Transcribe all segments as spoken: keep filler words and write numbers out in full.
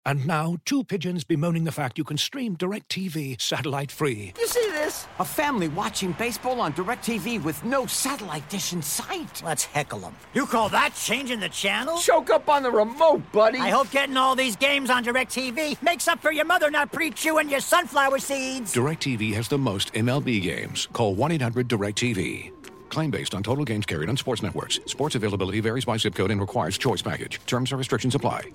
And now, two pigeons bemoaning the fact you can stream DirecTV satellite-free. You see this? A family watching baseball on DirecTV with no satellite dish in sight. Let's heckle them. You call that changing the channel? Choke up on the remote, buddy. I hope getting all these games on DirecTV makes up for your mother not pre-chewing your sunflower seeds. DirecTV has the most M L B games. Call one eight hundred direct T V. Claim based on total games carried on sports networks. Sports availability varies by zip code and requires choice package. Terms and restrictions apply.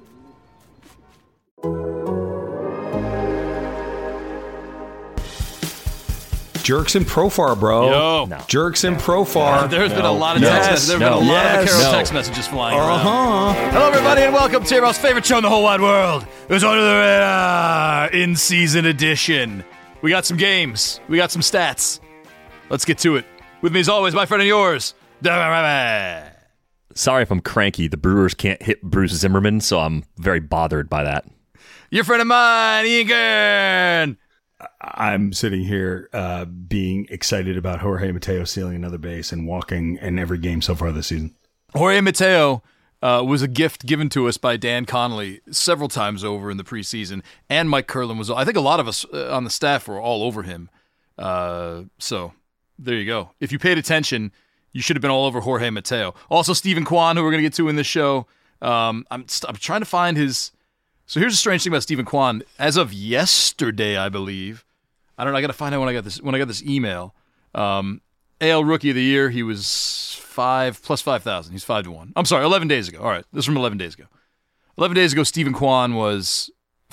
Jerks and Profar, bro. Yo. No. Jerks and Profar. Uh, there's no. been a lot of no. text messages. There have no. been a lot yes. of Carol no. text messages flying uh-huh. around. Hello, everybody, and welcome to your most favorite show in the whole wide world. It was Under the Radar in-season edition. We got some games. We got some stats. Let's get to it. With me, as always, my friend and yours, Sorry if I'm cranky. The Brewers can't hit Bruce Zimmerman, so I'm very bothered by that. Your friend of mine, Ian Kern. I'm sitting here uh, being excited about Jorge Mateo stealing another base and walking in every game so far this season. Jorge Mateo uh, was a gift given to us by Dan Connolly several times over in the preseason, and Mike Curlin was. I think a lot of us uh, on the staff were all over him. Uh, so there you go. If you paid attention, you should have been all over Jorge Mateo. Also, Stephen Kwan, who we're going to get to in this show. Um, I'm I'm trying to find his. So here's a strange thing about Stephen Kwan. As of yesterday, I believe, I don't know. I got to find out when I got this when I got this email. Um, A L Rookie of the Year. He was five plus five thousand. He's five to one. I'm sorry, eleven days ago. All right, this is from eleven days ago. Eleven days ago, Stephen Kwan was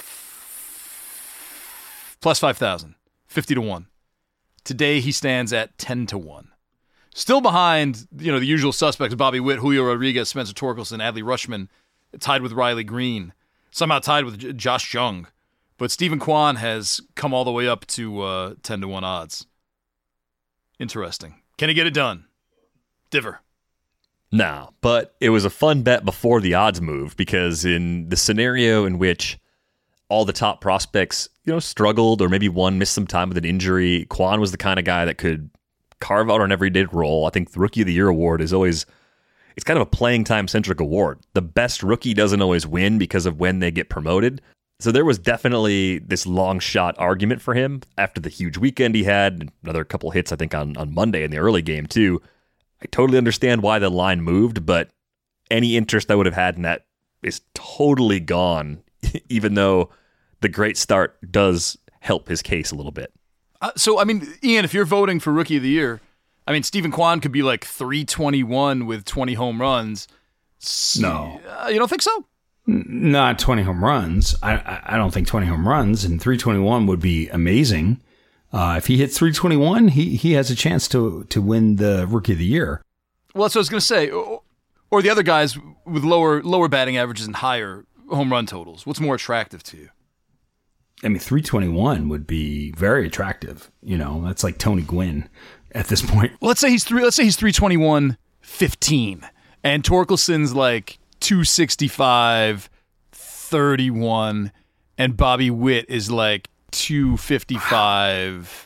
f- plus five thousand, fifty to one. Today he stands at ten to one. Still behind, you know, the usual suspects: Bobby Witt, Julio Rodriguez, Spencer Torkelson, Adley Rutschman, tied with Riley Green. Somehow tied with J- Josh Jung. But Stephen Kwan has come all the way up to uh, ten to one odds. Interesting. Can he get it done? Diver. No, but it was a fun bet before the odds moved, because in the scenario in which all the top prospects, you know, struggled or maybe one missed some time with an injury, Kwan was the kind of guy that could carve out an everyday role. I think the Rookie of the Year award is always... It's kind of a playing time centric award. The best rookie doesn't always win because of when they get promoted. So there was definitely this long shot argument for him after the huge weekend he had. Another couple hits, I think, on, on Monday in the early game, too. I totally understand why the line moved, but any interest I would have had in that is totally gone, even though the great start does help his case a little bit. Uh, so, I mean, Ian, if you're voting for Rookie of the Year, I mean, Stephen Kwan could be like three twenty-one with twenty home runs. No. Uh, you don't think so? Not twenty home runs. I I don't think twenty home runs, and three twenty-one would be amazing. Uh, if he hits three twenty-one, he he has a chance to to win the Rookie of the Year. Well, that's what I was going to say. Or, or the other guys with lower lower batting averages and higher home run totals. What's more attractive to you? I mean, three twenty-one would be very attractive. You know, that's like Tony Gwynn at this point. Well, let's say he's three. Let's say he's three twenty-one, fifteen, and Torkelson's like two sixty-five, thirty-one, and Bobby Witt is like two fifty-five,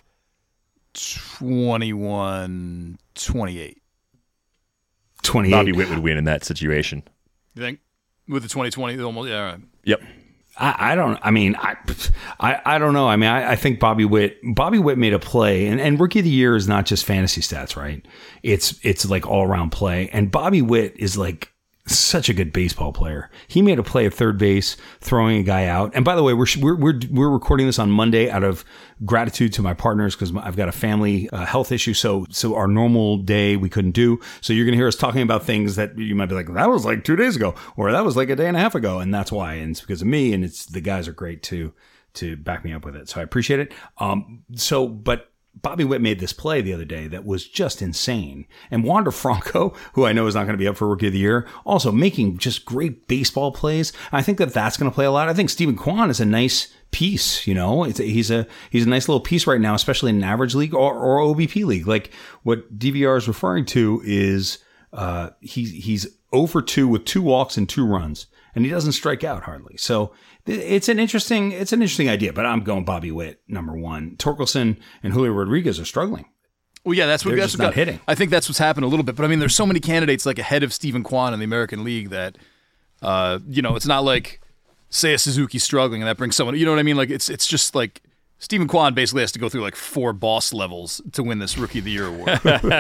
twenty-one, twenty-eight. twenty-eight. Bobby Witt would win in that situation. You think with the twenty twenty? Almost, yeah, all right. Yep. I, I don't. I mean, I, I, I don't know. I mean, I, I think Bobby Witt. Bobby Witt made a play, and, and Rookie of the Year is not just fantasy stats, right? It's it's like all around play, and Bobby Witt is like such a good baseball player. He made a play at third base, throwing a guy out. And by the way, we're we're we're, we're recording this on Monday out of gratitude to my partners because I've got a family uh, health issue. So so our normal day we couldn't do. So you're going to hear us talking about things that you might be like, that was like two days ago, or that was like a day and a half ago, and that's why. And it's because of me, and it's the guys are great too to back me up with it. So I appreciate it. Um. So, but. Bobby Witt made this play the other day that was just insane. And Wander Franco, who I know is not going to be up for Rookie of the Year, also making just great baseball plays. I think that that's going to play a lot. I think Stephen Kwan is a nice piece, you know. It's a, he's a he's a nice little piece right now, especially in an average league or, or O B P league. Like what D V R is referring to is uh, he, he's oh for two with two walks and two runs. And he doesn't strike out hardly. So it's an interesting, it's an interesting idea, but I'm going Bobby Witt, number one. Torkelson and Julio Rodriguez are struggling. Well, yeah, that's what They're that's just what not got, hitting. I think that's what's happened a little bit. But I mean, there's so many candidates like ahead of Stephen Kwan in the American League that, uh, you know, it's not like Seiya Suzuki struggling, and that brings someone. You know what I mean? Like it's it's just like Stephen Kwan basically has to go through like four boss levels to win this Rookie of the Year award.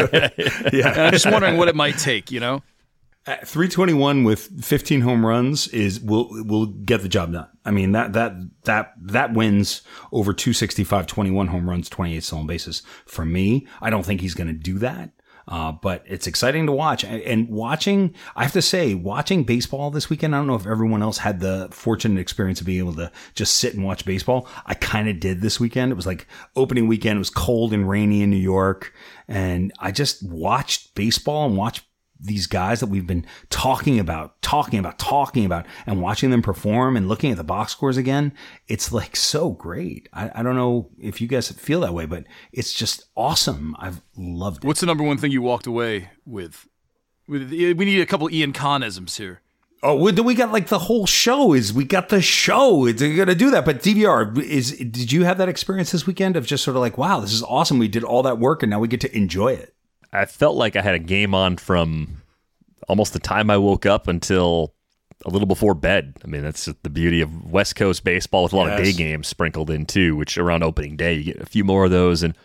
Yeah, and I'm just wondering what it might take. You know, At three twenty-one with fifteen home runs is will will get the job done. I mean that that that that wins over two sixty-five, twenty-one home runs, twenty-eight stolen bases for me. I don't think he's going to do that. Uh, but it's exciting to watch. And, and watching, I have to say, watching baseball this weekend, I don't know if everyone else had the fortunate experience of being able to just sit and watch baseball. I kind of did this weekend. It was like opening weekend. It was cold and rainy in New York. And I just watched baseball and watched these guys that we've been talking about, talking about, talking about, and watching them perform and looking at the box scores again. It's like so great. I, I don't know if you guys feel that way, but it's just awesome. I've loved it. What's the number one thing you walked away with? with we need a couple Ian Khan-isms here. Oh, we, we got like the whole show is we got the show. It's going to do that. But D V R, is did you have that experience this weekend of just sort of like, wow, this is awesome. We did all that work and now we get to enjoy it. I felt like I had a game on from almost the time I woke up until a little before bed. I mean, that's the beauty of West Coast baseball with a lot yes. of day games sprinkled in too, which around opening day, you get a few more of those. And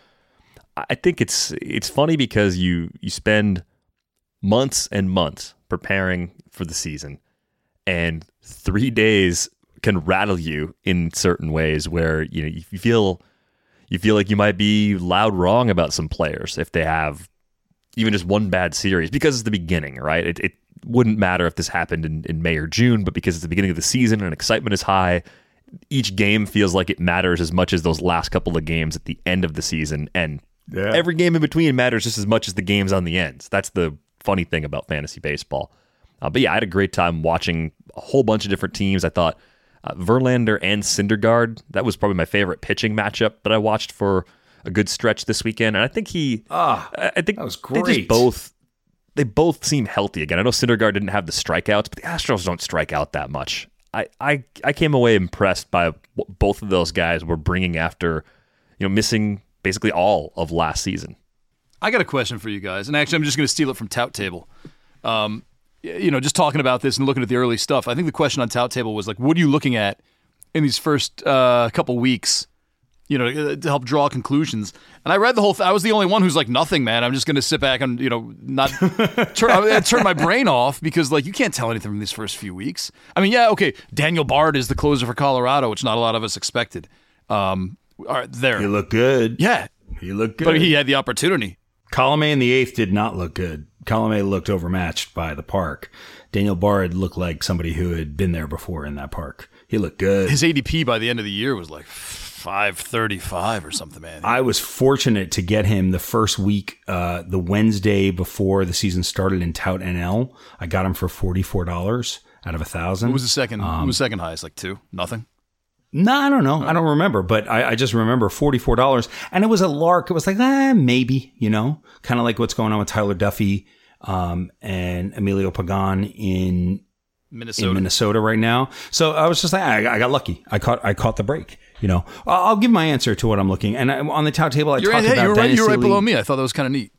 I think it's it's funny because you you spend months and months preparing for the season, and three days can rattle you in certain ways where, you know, you feel you feel like you might be loud wrong about some players if they have even just one bad series, because it's the beginning, right? It, it wouldn't matter if this happened in, in May or June, but because it's the beginning of the season and excitement is high, each game feels like it matters as much as those last couple of games at the end of the season. And yeah. every game in between matters just as much as the games on the ends. That's the funny thing about fantasy baseball. Uh, but yeah, I had a great time watching a whole bunch of different teams. I thought uh, Verlander and Syndergaard, that was probably my favorite pitching matchup that I watched for a good stretch this weekend, and I think he. Ah, I think that was great. They just both, they both seem healthy again. I know Syndergaard didn't have the strikeouts, but the Astros don't strike out that much. I, I, I came away impressed by what both of those guys were bringing after, you know, missing basically all of last season. I got a question for you guys, and actually, I'm just going to steal it from Tout Table. Um, you know, just talking about this and looking at the early stuff. I think the question on Tout Table was like, what are you looking at in these first uh, couple weeks? You know, to help draw conclusions. And I read the whole thing. I was the only one who's like, nothing, man. I'm just going to sit back and, you know, not turn, I turn my brain off because, like, you can't tell anything from these first few weeks. I mean, yeah, okay, Daniel Bard is the closer for Colorado, which not a lot of us expected. Um, all right, there. He looked good. Yeah. He looked good. But he had the opportunity. Colomé in the eighth did not look good. Colomé looked overmatched by the park. Daniel Bard looked like somebody who had been there before in that park. He looked good. His A D P by the end of the year was like five thirty-five or something, man. I was fortunate to get him the first week, uh, the Wednesday before the season started in Tout N L. I got him for forty-four dollars out of a thousand. What was the second? Um, what was second highest? Like two? Nothing? No, I don't know. I don't remember, but I, I just remember forty-four dollars, and it was a lark. It was like, eh, maybe, you know, kind of like what's going on with Tyler Duffy um, and Emilio Pagan in Minnesota. in Minnesota right now. So I was just like, I, I got lucky. I caught I caught the break. You know, I'll, I'll give my answer to what I'm looking. And I, on the Tout Table, I you're talked hey, about you're right. You're right League. below me. I thought that was kind of neat.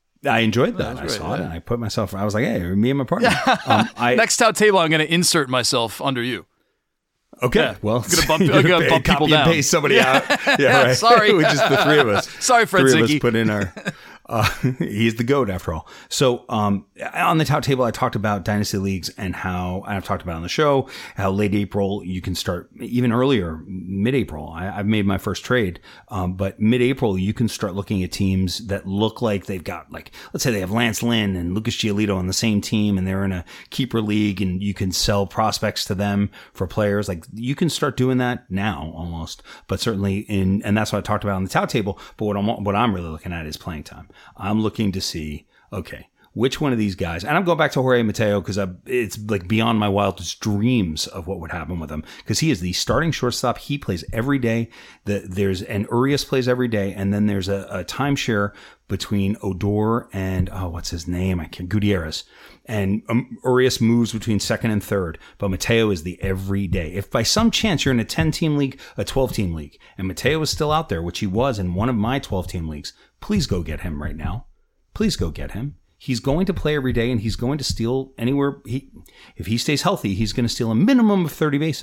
I enjoyed that. that I saw great, it, yeah. and I put myself. I was like, hey, me and my partner. um, I, Next Tout Table, I'm going to insert myself under you. Okay, Yeah. well, I'm gonna bump, I'm gonna pay, bump people copy down. and paste somebody out. Yeah, right. Sorry. Which is the three of us. Sorry, Fred three Zinke. of us put in our. Uh, he's the GOAT after all. So on the Tout Table, I talked about dynasty leagues and how and I've talked about on the show how late April you can start even earlier, mid-April. I, I've made my first trade, um, but mid-April you can start looking at teams that look like they've got like let's say they have Lance Lynn and Lucas Giolito on the same team and they're in a keeper league and you can sell prospects to them for players. Like you can start doing that now almost, but certainly in and that's what I talked about on the Tout Table. But what I'm what I'm really looking at is playing time. I'm looking to see, okay, which one of these guys, and I'm going back to Jorge Mateo because it's like beyond my wildest dreams of what would happen with him because he is the starting shortstop. He plays every day. The, there's an Urias plays every day, and then there's a, a timeshare between Odor and, oh, what's his name? I can't, Gutierrez. And um, Urias moves between second and third, but Mateo is the everyday. If by some chance you're in a ten-team league, a twelve-team league, and Mateo is still out there, which he was in one of my twelve-team leagues, please go get him right now. Please go get him. He's going to play every day, and he's going to steal anywhere. He, if he stays healthy, he's going to steal a minimum of thirty bases.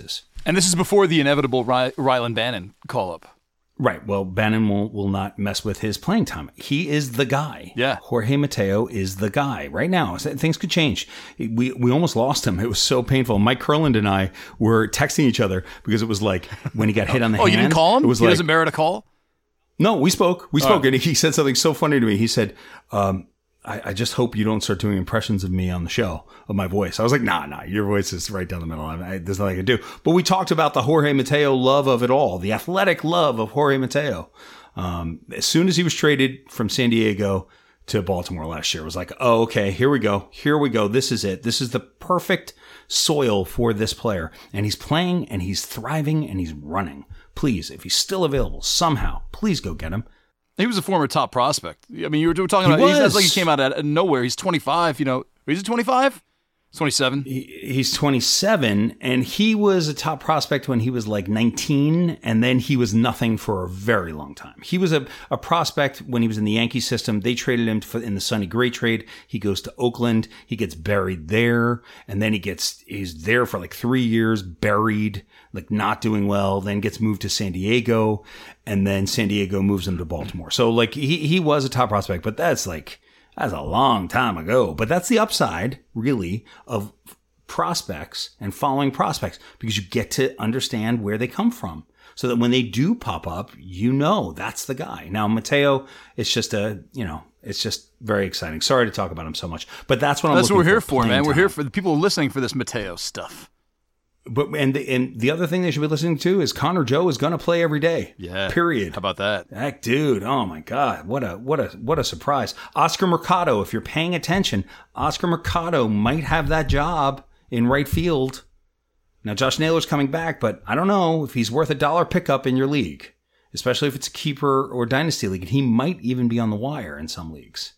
And this is before the inevitable Ry- Rylan Bannon call-up. Right. Well, Bannon will, will not mess with his playing time. He is the guy. Yeah. Jorge Mateo is the guy right now. Things could change. We we almost lost him. It was so painful. Mike Kurland and I were texting each other because it was like when he got hit on the oh, hand. you didn't call him? It was he like, doesn't merit a call? No, we spoke. We spoke. Oh. And he said something so funny to me. He said, um, I, I just hope you don't start doing impressions of me on the show, of my voice. I was like, nah, nah, your voice is right down the middle. I, I, there's nothing I can do. But we talked about the Jorge Mateo love of it all, the athletic love of Jorge Mateo. Um, as soon as he was traded from San Diego to Baltimore last year, it was like, oh, okay, here we go. Here we go. This is it. This is the perfect soil for this player. And he's playing and he's thriving and he's running. Please, if he's still available somehow, please go get him. He was a former top prospect. I mean, you were talking He about, he's, was. that's like he came out of nowhere. He's twenty-five, you know. Is he twenty-five? twenty-seven. He, he's twenty-seven, and he was a top prospect when he was like nineteen, and then he was nothing for a very long time. He was a, a prospect when he was in the Yankee system. They traded him for, in the Sonny Gray trade. He goes to Oakland. He gets buried there, and then he gets he's there for like three years, buried, like not doing well, then gets moved to San Diego, and then San Diego moves him to Baltimore. So like he, he was a top prospect, but that's like, that's a long time ago. But that's the upside, really, of prospects and following prospects, because you get to understand where they come from so that when they do pop up, you know that's the guy. Now, Mateo, it's just a, you know, it's just very exciting. Sorry to talk about him so much, but that's what I'm That's what we're looking here for, for, man. We're playing here time. for the people listening for this Mateo stuff. But and the, and the other thing they should be listening to is Connor Joe is going to play every day. Yeah. Period. How about that? That dude, oh my God, what a what a what a surprise. Oscar Mercado, if you're paying attention, Oscar Mercado might have that job in right field. Now Josh Naylor's coming back, but I don't know if he's worth a dollar pickup in your league, especially if it's a keeper or dynasty league. And he might even be on the wire in some leagues.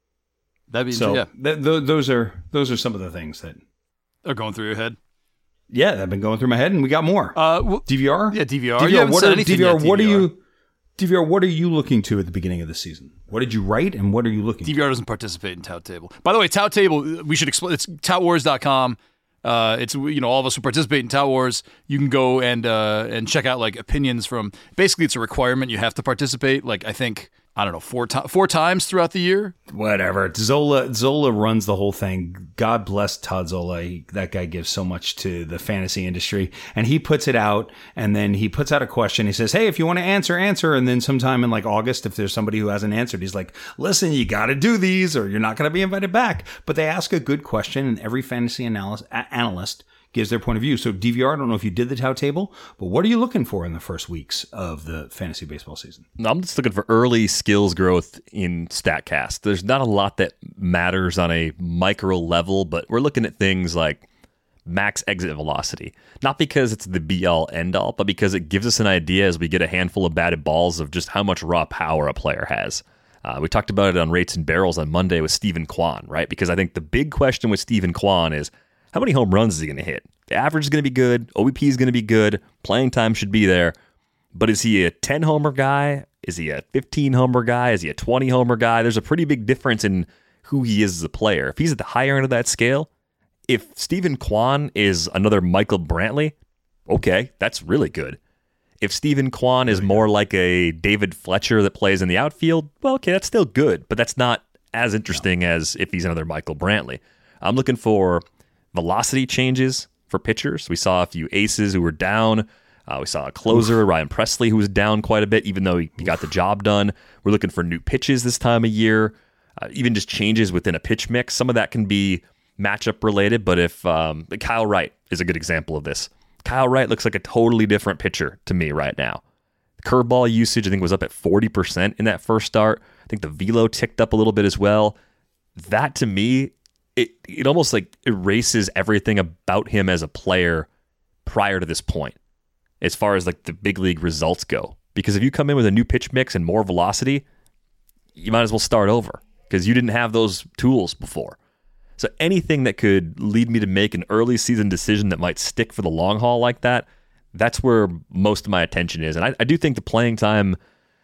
That'd be So yeah. th- th- those are those are some of the things that They're going through your head. yeah, that have been going through my head, and we got more. Uh, well, D V R? yeah, D V R. D V R, You haven't what said are, anything D V R, yet, what are D V R. you D V R, what are you looking to at the beginning of the season? What did you write and what are you looking D V R doesn't participate in Tout Table. By the way, Tout Table, we should explain. It's tout wars dot com. Uh, it's, you know, all of us who participate in Tout Wars, you can go and uh, and check out like opinions from. Basically, it's a requirement. You have to participate. Like I think I don't know four to- four times throughout the year. Whatever. Zola Zola runs the whole thing. God bless Todd Zola. He, that guy gives so much to the fantasy industry, and he puts it out, and then he puts out a question. He says, "Hey, if you want to answer, answer." And then sometime in like August, if there's somebody who hasn't answered, he's like, "Listen, you got to do these, or you're not going to be invited back." But they ask a good question, and every fantasy analyst analyst gives their point of view. So D V R, I don't know if you did the Tout Table, but what are you looking for in the first weeks of the fantasy baseball season? I'm just looking for early skills growth in StatCast. There's not a lot that matters on a micro level, but we're looking at things like max exit velocity. Not because it's the be-all, end-all, but because it gives us an idea as we get a handful of batted balls of just how much raw power a player has. Uh, we talked about it on Rates and Barrels on Monday with Stephen Kwan, right? Because I think the big question with Stephen Kwan is, how many home runs is he going to hit? The average is going to be good. O B P is going to be good. Playing time should be there. But is he a ten homer guy? Is he a fifteen homer guy? Is he a twenty homer guy? There's a pretty big difference in who he is as a player. If he's at the higher end of that scale, if Stephen Kwan is another Michael Brantley, okay, that's really good. If Stephen Kwan is more like a David Fletcher that plays in the outfield, well, okay, that's still good. But that's not as interesting no. as if he's another Michael Brantley. I'm looking for velocity changes for pitchers. We saw a few aces who were down. Uh, we saw a closer, Ryan Presley, who was down quite a bit, even though he, he got the job done. We're looking for new pitches this time of year, uh, even just changes within a pitch mix. Some of that can be matchup related, but if um, Kyle Wright is a good example of this. Kyle Wright looks like a totally different pitcher to me right now. Curveball usage, I think, was up at forty percent in that first start. I think the velo ticked up a little bit as well. That, to me, It it almost like erases everything about him as a player prior to this point, as far as like the big league results go. Because if you come in with a new pitch mix and more velocity, you might as well start over because you didn't have those tools before. So anything that could lead me to make an early season decision that might stick for the long haul like that, that's where most of my attention is. And I, I do think the playing time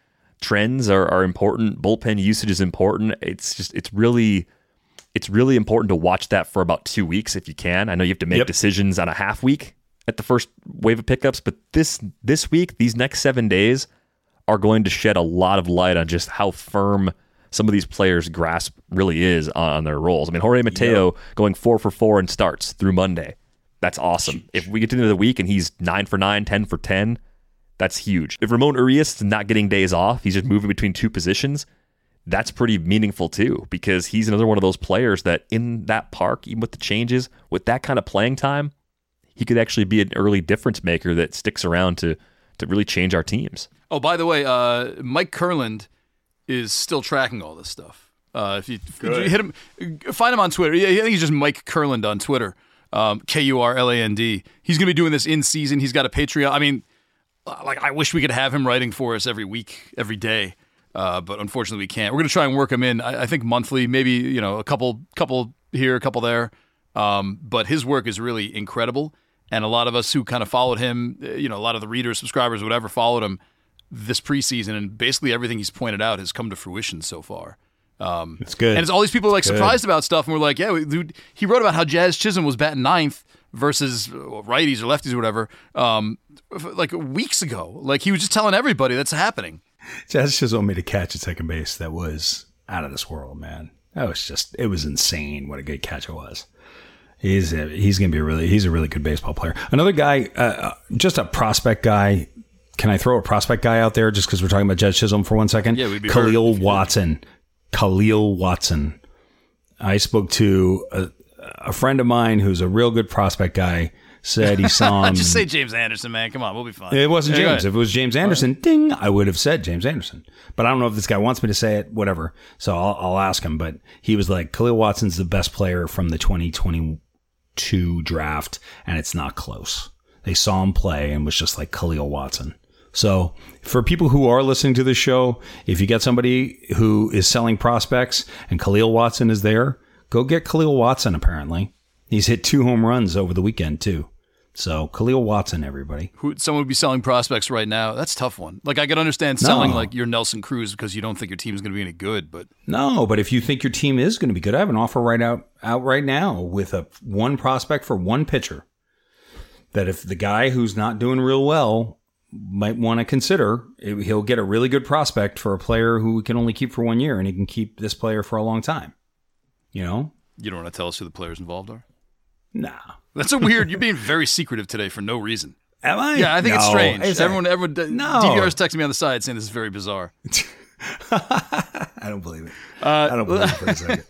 trends are, are important. Bullpen usage is important. It's just it's really... It's really important to watch that for about two weeks if you can. I know you have to make yep. decisions on a half week at the first wave of pickups, but this this week, these next seven days are going to shed a lot of light on just how firm some of these players' grasp really is on their roles. I mean, Jorge Mateo yep. going four for four in starts through Monday. That's awesome. If we get to the end of the week and he's nine for nine, ten for ten, that's huge. If Ramon Urias is not getting days off, he's just moving between two positions, that's pretty meaningful too, because he's another one of those players that in that park, even with the changes, with that kind of playing time, he could actually be an early difference maker that sticks around to to really change our teams. Oh, by the way, uh, Mike Kurland is still tracking all this stuff. Uh, if, you, if you hit him, find him on Twitter. I think he's just Mike Kurland on Twitter. Um, K U R L A N D. He's going to be doing this in season. He's got a Patreon. I mean, like I wish we could have him writing for us every week, every day, uh, but unfortunately we can't. We're going to try and work him in. I, I think monthly, maybe you know a couple, couple here, a couple there. Um, but his work is really incredible, and a lot of us who kind of followed him, you know, a lot of the readers, subscribers, whatever, followed him this preseason, and basically everything he's pointed out has come to fruition so far. Um, it's good. And it's all these people are like it's surprised good. about stuff, and we're like, yeah, dude, he wrote about how Jazz Chisholm was batting ninth versus righties or lefties or whatever, um, like weeks ago. Like he was just telling everybody that's happening. Jazz Chisholm made a catch at second base that was out of this world, man. That was just, it was insane what a good catch it was. He's a, he's going to be a really, he's a really good baseball player. Another guy, uh, just a prospect guy. Can I throw a prospect guy out there just because we're talking about Jazz Chisholm for one second? Yeah, we'd be Khalil Watson. Khalil Watson. I spoke to a, a friend of mine who's a real good prospect guy. Said he saw him. Just say James Anderson, man. Come on, we'll be fine. It wasn't yeah, James. If it was James Anderson, ding, I would have said James Anderson. But I don't know if this guy wants me to say it, whatever. So I'll, I'll ask him. But he was like, Khalil Watson's the best player from the twenty twenty-two draft, and it's not close. They saw him play and was just like Khalil Watson. So for people who are listening to this show, if you get somebody who is selling prospects and Khalil Watson is there, go get Khalil Watson, apparently. He's hit two home runs over the weekend, too. So Khalil Watson, everybody. Who, someone would be selling prospects right now. That's a tough one. Like I could understand selling no. like your Nelson Cruz because you don't think your team is going to be any good, but no. But if you think your team is going to be good, I have an offer right out out right now with a one prospect for one pitcher. That if the guy who's not doing real well might want to consider, he'll get a really good prospect for a player who we can only keep for one year, and he can keep this player for a long time. You know? You don't want to tell us who the players involved are? Nah. That's a weird, you're being very secretive today for no reason. Am I? Yeah, I think no. it's strange. Is everyone, everyone, no. D V R's texting me on the side saying this is very bizarre. I don't believe it. Uh, I don't believe it for a second.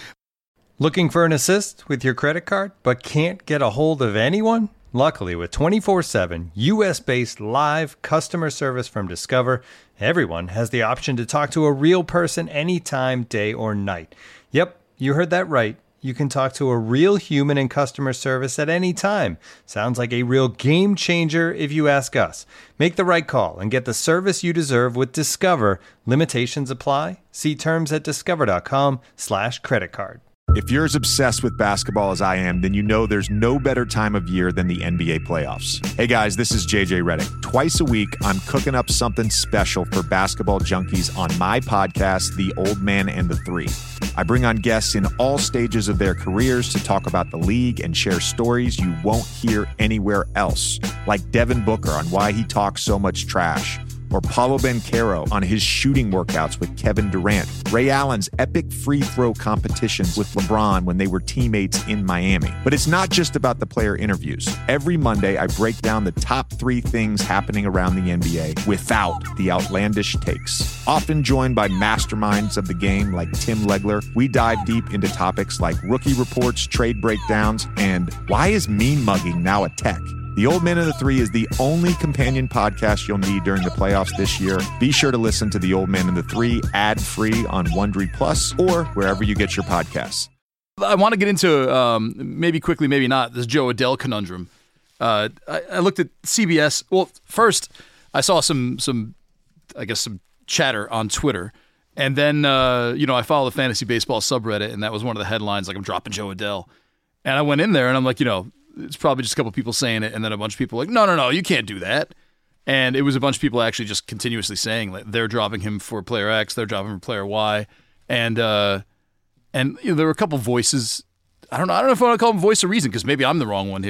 Looking for an assist with your credit card, but can't get a hold of anyone? Luckily, with twenty-four seven U S-based live customer service from Discover, everyone has the option to talk to a real person anytime, day or night. Yep, you heard that right. You can talk to a real human in customer service at any time. Sounds like a real game changer if you ask us. Make the right call and get the service you deserve with Discover. Limitations apply. See terms at discover.com slash credit card. If you're as obsessed with basketball as I am, then you know there's no better time of year than the N B A playoffs. Hey guys, this is J J Redick. Twice a week, I'm cooking up something special for basketball junkies on my podcast, The Old Man and the Three. I bring on guests in all stages of their careers to talk about the league and share stories you won't hear anywhere else, like Devin Booker on why he talks so much trash, or Paolo Banchero on his shooting workouts with Kevin Durant, Ray Allen's epic free throw competitions with LeBron when they were teammates in Miami. But it's not just about the player interviews. Every Monday, I break down the top three things happening around the N B A without the outlandish takes. Often joined by masterminds of the game like Tim Legler, we dive deep into topics like rookie reports, trade breakdowns, and why is mean mugging now a tech? The Old Man and the Three is the only companion podcast you'll need during the playoffs this year. Be sure to listen to The Old Man and the Three ad-free on Wondery Plus or wherever you get your podcasts. I want to get into, um, maybe quickly, maybe not, this Joe Adele conundrum. Uh, I, I looked at C B S. Well, first, I saw some, some, I guess, some chatter on Twitter. And then, uh, you know, I follow the fantasy baseball subreddit, and that was one of the headlines, like, I'm dropping Joe Adele. And I went in there, and I'm like, you know, it's probably just a couple people saying it, and then a bunch of people like, no, no, no, you can't do that. And it was a bunch of people actually just continuously saying like they're dropping him for player X, they're dropping him for player Y, and uh, and you know, there were a couple voices. I don't know. I don't know if I want to call them voice of reason because maybe I'm the wrong one here.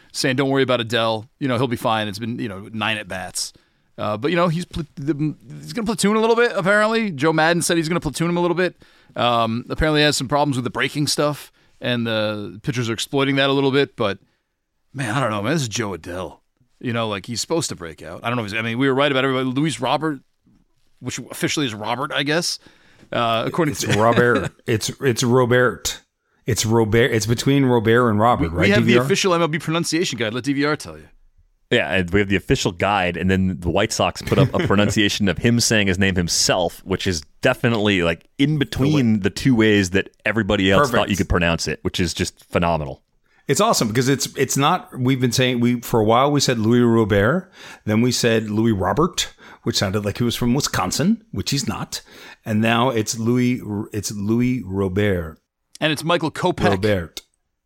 saying, don't worry about Adell. You know, he'll be fine. It's been, you know, nine at-bats. Uh, but, you know, he's pl- he's going to platoon a little bit, apparently. Joe Madden said he's going to platoon him a little bit. Um, apparently he has some problems with the breaking stuff, and the pitchers are exploiting that a little bit. But, man, I don't know, man. This is Joe Adell. You know, like, he's supposed to break out. I don't know if he's – I mean, we were right about everybody. Luis Robert, which officially is Robert, I guess. Uh, according it's to Robert. It's it's Robert. It's Robert. It's between Robert and Robert, we, right? We have D V R? the official M L B pronunciation guide. Let D V R tell you. Yeah, and we have the official guide, and then the White Sox put up a pronunciation of him saying his name himself, which is definitely like in between the two ways that everybody else Perfect. thought you could pronounce it, which is just phenomenal. It's awesome because it's it's not. We've been saying we for a while. We said Louis Robert, then we said Louis Robert, which sounded like he was from Wisconsin, which he's not, and now it's Louis. It's Louis Robert. And it's Michael Kopech. Robert.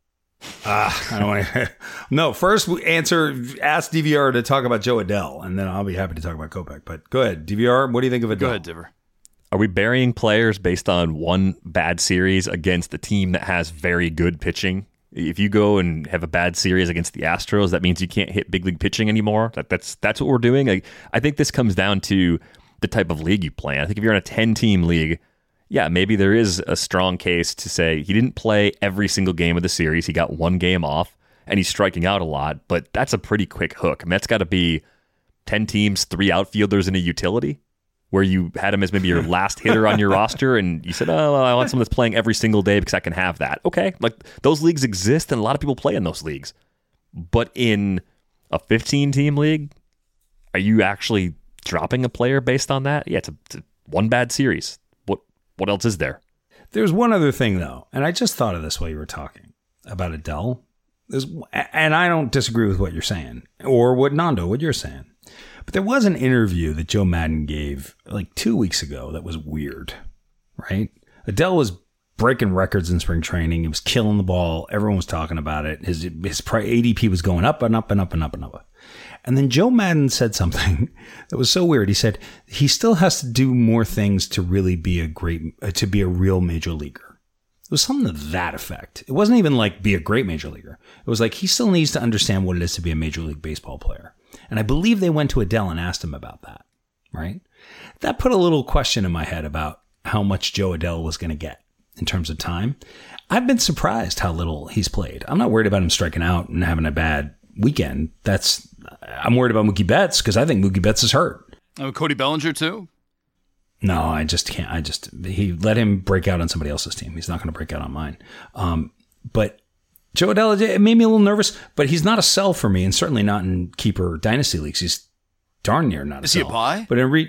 Ah, I don't want to. No, first we answer. Ask D V R to talk about Joe Adell, and then I'll be happy to talk about Kopech. But go ahead, D V R. What do you think of Adell? Go ahead, Diver. Are we burying players based on one bad series against a team that has very good pitching? If you go and have a bad series against the Astros, that means you can't hit big league pitching anymore. That, that's that's what we're doing. Like, I think this comes down to the type of league you play in. I think if you're in a ten-team league, yeah, maybe there is a strong case to say he didn't play every single game of the series. He got one game off, and he's striking out a lot, but that's a pretty quick hook. I mean, that's got to be ten teams, three outfielders, and a utility, where you had him as maybe your last hitter on your roster, and you said, oh, well, I want someone that's playing every single day because I can have that. Okay, like those leagues exist, and a lot of people play in those leagues. But in a fifteen-team league, are you actually dropping a player based on that? Yeah, it's, a, it's a one bad series. What what else is there? There's one other thing, though, and I just thought of this while you were talking about Adell. There's, and I don't disagree with what you're saying, or what Nando, what you're saying. But there was an interview that Joe Madden gave like two weeks ago that was weird, right? Adell was breaking records in spring training. He was killing the ball. Everyone was talking about it. His his A D P was going up and up and up and up and up. And then Joe Madden said something that was so weird. He said he still has to do more things to really be a great, uh, to be a real major leaguer. It was something to that effect. It wasn't even like be a great major leaguer. It was like he still needs to understand what it is to be a major league baseball player. And I believe they went to Adell and asked him about that, right? That put a little question in my head about how much Joe Adell was going to get in terms of time. I've been surprised how little he's played. I'm not worried about him striking out and having a bad weekend. That's I'm worried about Mookie Betts because I think Mookie Betts is hurt. Oh, Cody Bellinger too? No, I just can't. I just he let him break out on somebody else's team. He's not going to break out on mine. Um, but Joe Adell, it made me a little nervous, but he's not a sell for me, and certainly not in keeper dynasty leagues. He's darn near not a is sell. Is he a buy? But in re,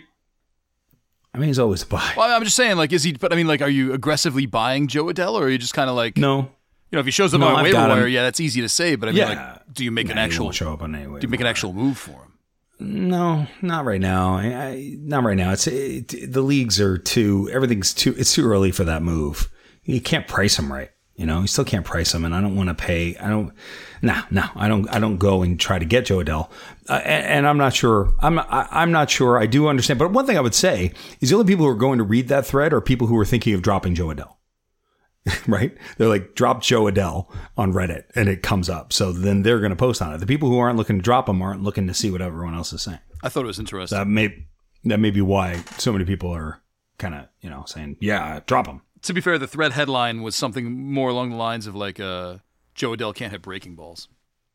I mean, he's always a buy. Well, I'm just saying, like, is he? But I mean, like, are you aggressively buying Joe Adell, or are you just kind of like, no? You know, if he shows up No, on a I've waiver got him. wire, yeah, that's easy to say. But I mean, Yeah. like, do you make Nah, an he actual won't show up on any waiver Do you make an wire. actual move for him? No, not right now. I, I, not right now. It's it, the leagues are too. Everything's too. It's too early for that move. You can't price him right. You know, you still can't price him, and I don't want to pay. I don't. No, no, I don't. I don't go and try to get Joe Adell, uh, and, and I'm not sure. I'm. I, I'm not sure. I do understand, but one thing I would say is the only people who are going to read that thread are people who are thinking of dropping Joe Adell. Right? They're like, drop Joe Adell on Reddit, and it comes up. So then they're going to post on it. The people who aren't looking to drop him aren't looking to see what everyone else is saying. I thought it was interesting. That may that may be why so many people are kind of, you know, saying, yeah, drop him. To be fair, the thread headline was something more along the lines of like, uh, Joe Adell can't hit breaking balls.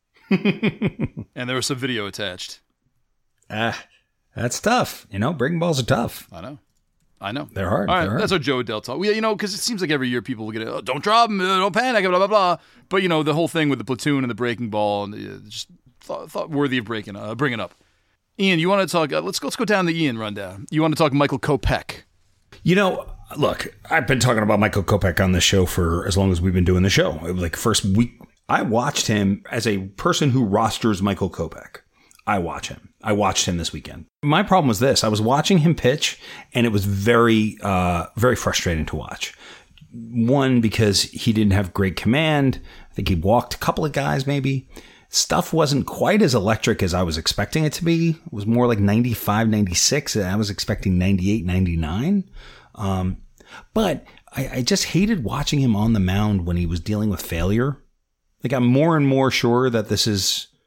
And there was some video attached. Ah, that's tough. You know, breaking balls are tough. I know. I know. They're hard. All right, They're hard. that's what Joe Adell talk. Well, you know, because it seems like every year people will get, oh, don't drop him, uh, don't panic, blah, blah, blah. But, you know, the whole thing with the platoon and the breaking ball, and uh, just thought, thought worthy of breaking, uh, bringing up. Ian, you want to talk, uh, let's, let's go down the Ian rundown. You want to talk Michael Kopech. You know, look, I've been talking about Michael Kopech on this show for as long as we've been doing the show. Like first week, I watched him as a person who rosters Michael Kopech. I watch him. I watched him this weekend. My problem was this. I was watching him pitch, and it was very, uh, very frustrating to watch. One, because he didn't have great command. I think he walked a couple of guys maybe. Stuff wasn't quite as electric as I was expecting it to be. It was more like ninety-five, ninety-six, and I was expecting ninety-eight, ninety-nine. Um, but I, I just hated watching him on the mound when he was dealing with failure. Like, I'm more and more sure that this is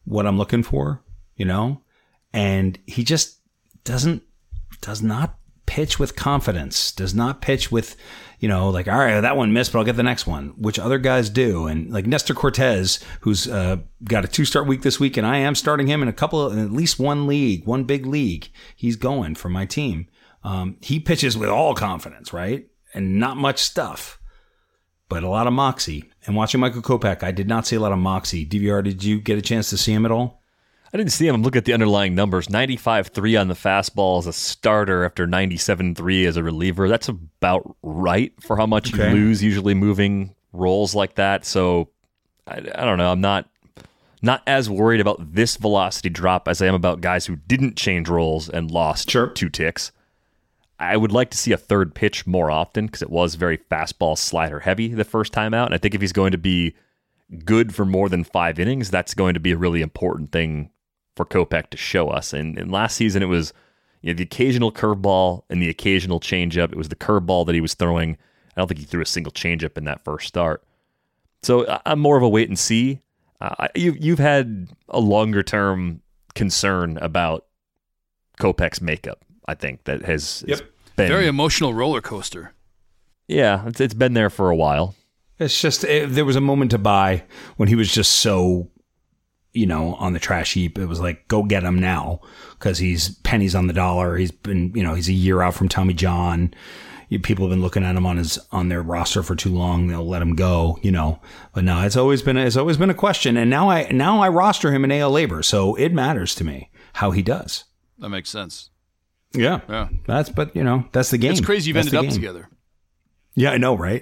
what I'm looking for, you know, and he just doesn't, does not pitch with confidence, does not pitch with, you know, like, all right, that one missed, but I'll get the next one, which other guys do. And like Nestor Cortez, who's uh, got a two-start week this week, and I am starting him in a couple of, in at least one league, one big league. He's going for my team. Um, he pitches with all confidence, right? And not much stuff, but a lot of moxie. And watching Michael Kopech, I did not see a lot of moxie. D V R, did you get a chance to see him at all? I didn't see him. I'm looking at the underlying numbers. ninety-five three on the fastball as a starter after ninety-seven three as a reliever. That's about right for how much Okay. you lose usually moving roles like that. So I, I don't know. I'm not not as worried about this velocity drop as I am about guys who didn't change roles and lost Sure. two ticks. I would like to see a third pitch more often because it was very fastball slider heavy the first time out. And I think if he's going to be good for more than five innings, that's going to be a really important thing for Kopech to show us. And, and last season, it was you know, the occasional curveball and the occasional changeup. It was the curveball that he was throwing. I don't think he threw a single changeup in that first start. So I'm more of a wait and see. Uh, you, you've had a longer term concern about Kopech's makeup, I think, that has, Yep. has been Very emotional roller coaster. Yeah, it's, it's been there for a while. It's just, it, there was a moment to buy when he was just so, you know, on the trash heap. It was like, go get him now because he's pennies on the dollar. He's been, you know, he's a year out from Tommy John. You, people have been looking at him on his, on their roster for too long. They'll let him go, you know, but no, it's always been, it's always been a question. And now I, now I roster him in A L labor. So it matters to me how he does. That makes sense. Yeah. Yeah. That's, but you know, that's the game. It's crazy you've That's ended the up game. together. Yeah, I know, right?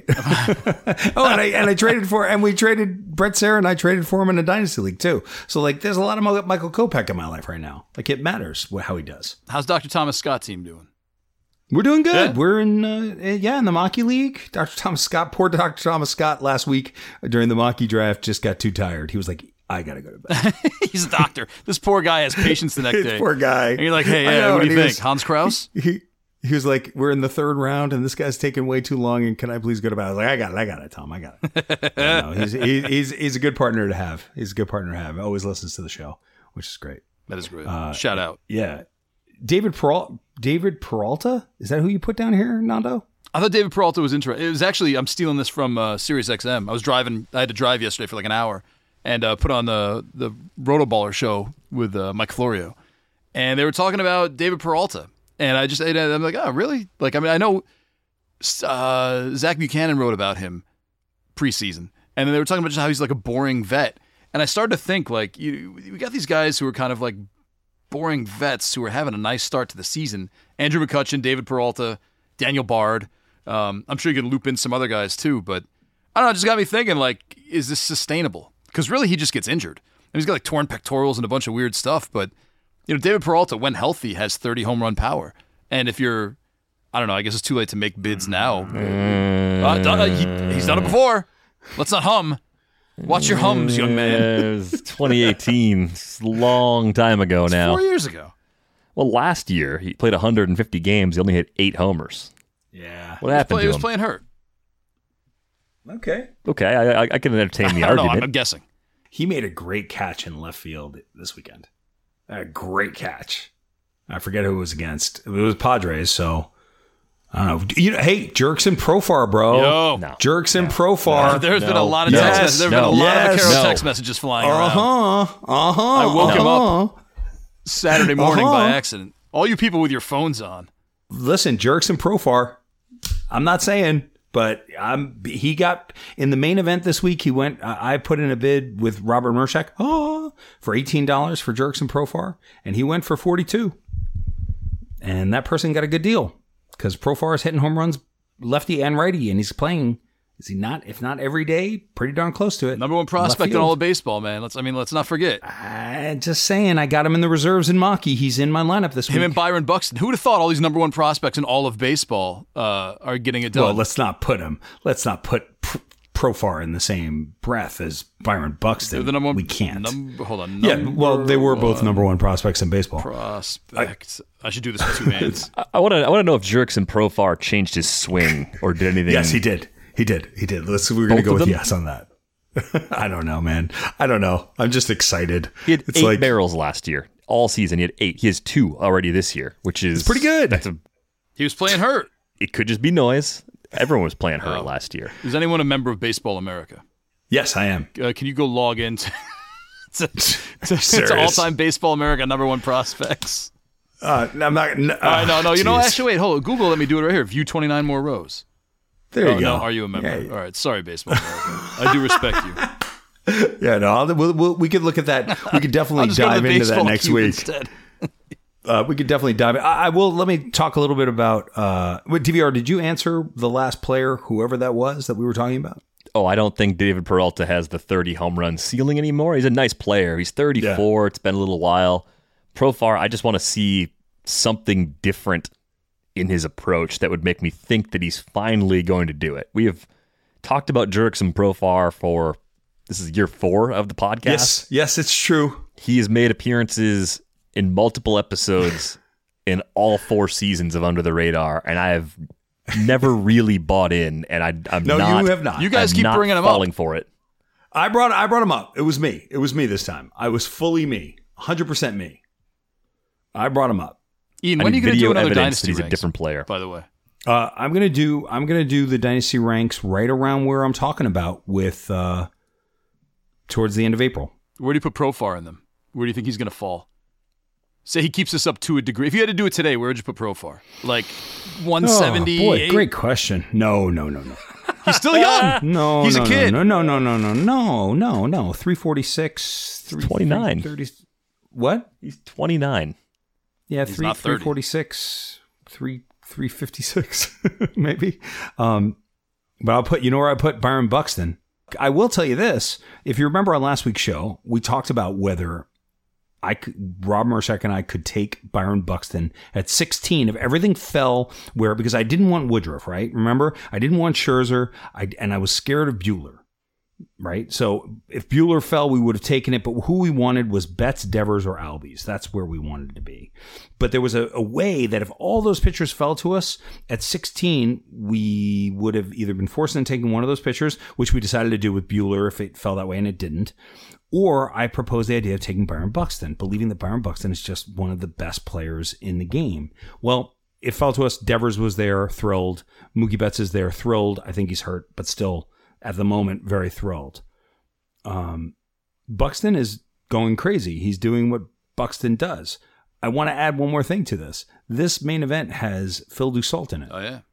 oh, and I and I traded for, and we traded Brett Sarah, and I traded for him in a dynasty league too. So like, there's a lot of Mo- Michael Kopech in my life right now. Like, it matters wh- how he does. How's Doctor Thomas Scott team doing? We're doing good. Yeah. We're in, uh, yeah, in the Maki League. Doctor Thomas Scott, poor Doctor Thomas Scott, last week during the Maki draft, just got too tired. He was like, I gotta go to bed. He's a doctor. This poor guy has patience the next day. Poor guy. And you're like, hey, I yeah, know, what do and you he think? was- Hans Kraus? He he was like, we're in the third round, and this guy's taking way too long. And can I please go to bed? I was like, I got it, I got it, Tom, I got it. You know, he's he, he's he's a good partner to have. He's a good partner to have. Always listens to the show, which is great. That is great. Uh, Shout out. Yeah, David Peralta. David Peralta, is that who you put down here, Nando? I thought David Peralta was interesting. It was actually, I'm stealing this from uh, Sirius X M. I was driving, I had to drive yesterday for like an hour and uh, put on the, the Rotoballer show with uh, Mike Florio. And they were talking about David Peralta. And I just, and I'm like, oh, really? Like, I mean, I know uh, Zach Buchanan wrote about him preseason. And then they were talking about just how he's like a boring vet. And I started to think, like, you, we got these guys who are kind of like boring vets who are having a nice start to the season. Andrew McCutchen, David Peralta, Daniel Bard. Um, I'm sure you could loop in some other guys too, but I don't know, it just got me thinking, like, is this sustainable? Because really he just gets injured. And he's got like torn pectorals and a bunch of weird stuff, but you know, David Peralta, when healthy, has thirty home run power. And if you're, I don't know, I guess it's too late to make bids now. Uh, uh, he, he's done it before. Let's not hum. Watch your hums, young man. It was twenty eighteen. It's a long time ago now. Four years ago. Well, last year he played one hundred fifty games. He only hit eight homers. Yeah. What happened He to was him? playing hurt. Okay. Okay, I, I, I can entertain the I don't know, argument. I'm guessing. He made a great catch in left field this weekend. A great catch. I forget who it was against. It was Padres, so I don't know. You know, hey, Jerkson Profar, bro. Yo. No. Jerkson Profar. There's No. been a lot of Yes. text messages. There have No. been a lot of Yes. Vaquero No. text messages flying Uh around. huh. Uh huh. I woke him uh-huh. up Saturday morning by Uh-huh. accident. All you people with your phones on. Listen, Jerkson Profar. I'm not saying, but I'm. He got in the main event this week. He went. I I put in a bid with Robert Mershak oh, for eighteen dollars for Jerkson Profar, and he went for forty-two. And that person got a good deal because Profar is hitting home runs lefty and righty, and he's playing. Is he not? If not every day, pretty darn close to it. Number one Left prospect in field. all of baseball, man. Let's. I mean, let's not forget I just saying, I got him in the reserves in Maki. He's in my lineup this him week. and Byron Buxton. Who would have thought all these number one prospects in all of baseball uh, are getting it done? Well, let's not put him. Let's not put P- Profar in the same breath as Byron Buxton. They're the number one. we can't. Number, hold on. yeah, well, they were both one number one prospects in baseball. prospect. I, I should do this with two hands. I want to. I want to know if Jerkson Profar changed his swing or did anything. Yes, he did. He did. He did. Let's. We're going to Both go of with them? yes on that. I don't know, man. I don't know. I'm just excited. He had it's eight like, barrels last year. All season, he had eight. He has two already this year, which is pretty good. That's a, He was playing hurt. it could just be noise. Everyone was playing hurt Oh. last year. Is anyone a member of Baseball America? Yes, I am. Uh, can you go log in to, to, to, to Serious? all-time Baseball America number one prospects? Uh, I'm not. No, Uh, no, no. You know, geez. actually, wait, hold on. Google, let me do it right here. View twenty-nine more rows. There you oh, go. No, are you a member? Yeah, yeah. All right. Sorry, Baseball America. I do respect you. Yeah, no, I'll, we'll, we'll, we could look at that. We could I'll definitely just go to dive the into that baseball next cube week. instead. Uh, we could definitely dive in. I, I will. Let me talk a little bit about. Uh, what, D V R, did you answer the last player, whoever that was that we were talking about? Oh, I don't think David Peralta has the thirty home run ceiling anymore. He's a nice player. He's thirty-four. Yeah. It's been a little while. Profar, I just want to see something different in his approach that would make me think that he's finally going to do it. We have talked about Jurickson Profar for, this is year four of the podcast. Yes, yes, it's true. He has made appearances in multiple episodes in all four seasons of Under the Radar, and I have never really bought in, and I, I'm no, not. you have not. You guys I'm keep not bringing him falling up. for it. I brought. I brought him up. It was me. It was me this time. I was fully me, one hundred percent me. I brought him up. Ian, I when are need you going to video do another evidence Dynasty that he's a ranks, different player. by the way? Uh, I'm gonna do. I'm gonna do the dynasty ranks right around where I'm talking about with uh, towards the end of April. Where do you put Profar in them? Where do you think he's going to fall? Say he keeps us up to a degree. If you had to do it today, where would you put Profar? Like one seventy? Oh, boy, great question. No, no, no, no. He's still young. No, he's no, a kid. No, no, no, no, no, no, no, no. three forty-six, twenty-nine. thirty. What? He's twenty-nine. Yeah, He's three not thirty. three forty-six, three three fifty-six, maybe. Um, but I'll put. You know where I put Byron Buxton? I will tell you this: if you remember on last week's show, we talked about whether I could, Rob Mershak and I could take Byron Buxton at sixteen if everything fell where, because I didn't want Woodruff, right? Remember, I didn't want Scherzer, I, and I was scared of Buehler, right? So if Buehler fell, we would have taken it, but who we wanted was Betts, Devers, or Albies. That's where we wanted to be. But there was a, a way that if all those pitchers fell to us at sixteen, we would have either been forced into taking one of those pitchers, which we decided to do with Buehler if it fell that way, and it didn't. Or I proposed the idea of taking Byron Buxton, believing that Byron Buxton is just one of the best players in the game. Well, it fell to us. Devers was there, thrilled. Mookie Betts is there, thrilled. I think he's hurt, but still, at the moment, very thrilled. Um, Buxton is going crazy. He's doing what Buxton does. I want to add one more thing to this. This main event has Phil Dussault in it. Oh, yeah.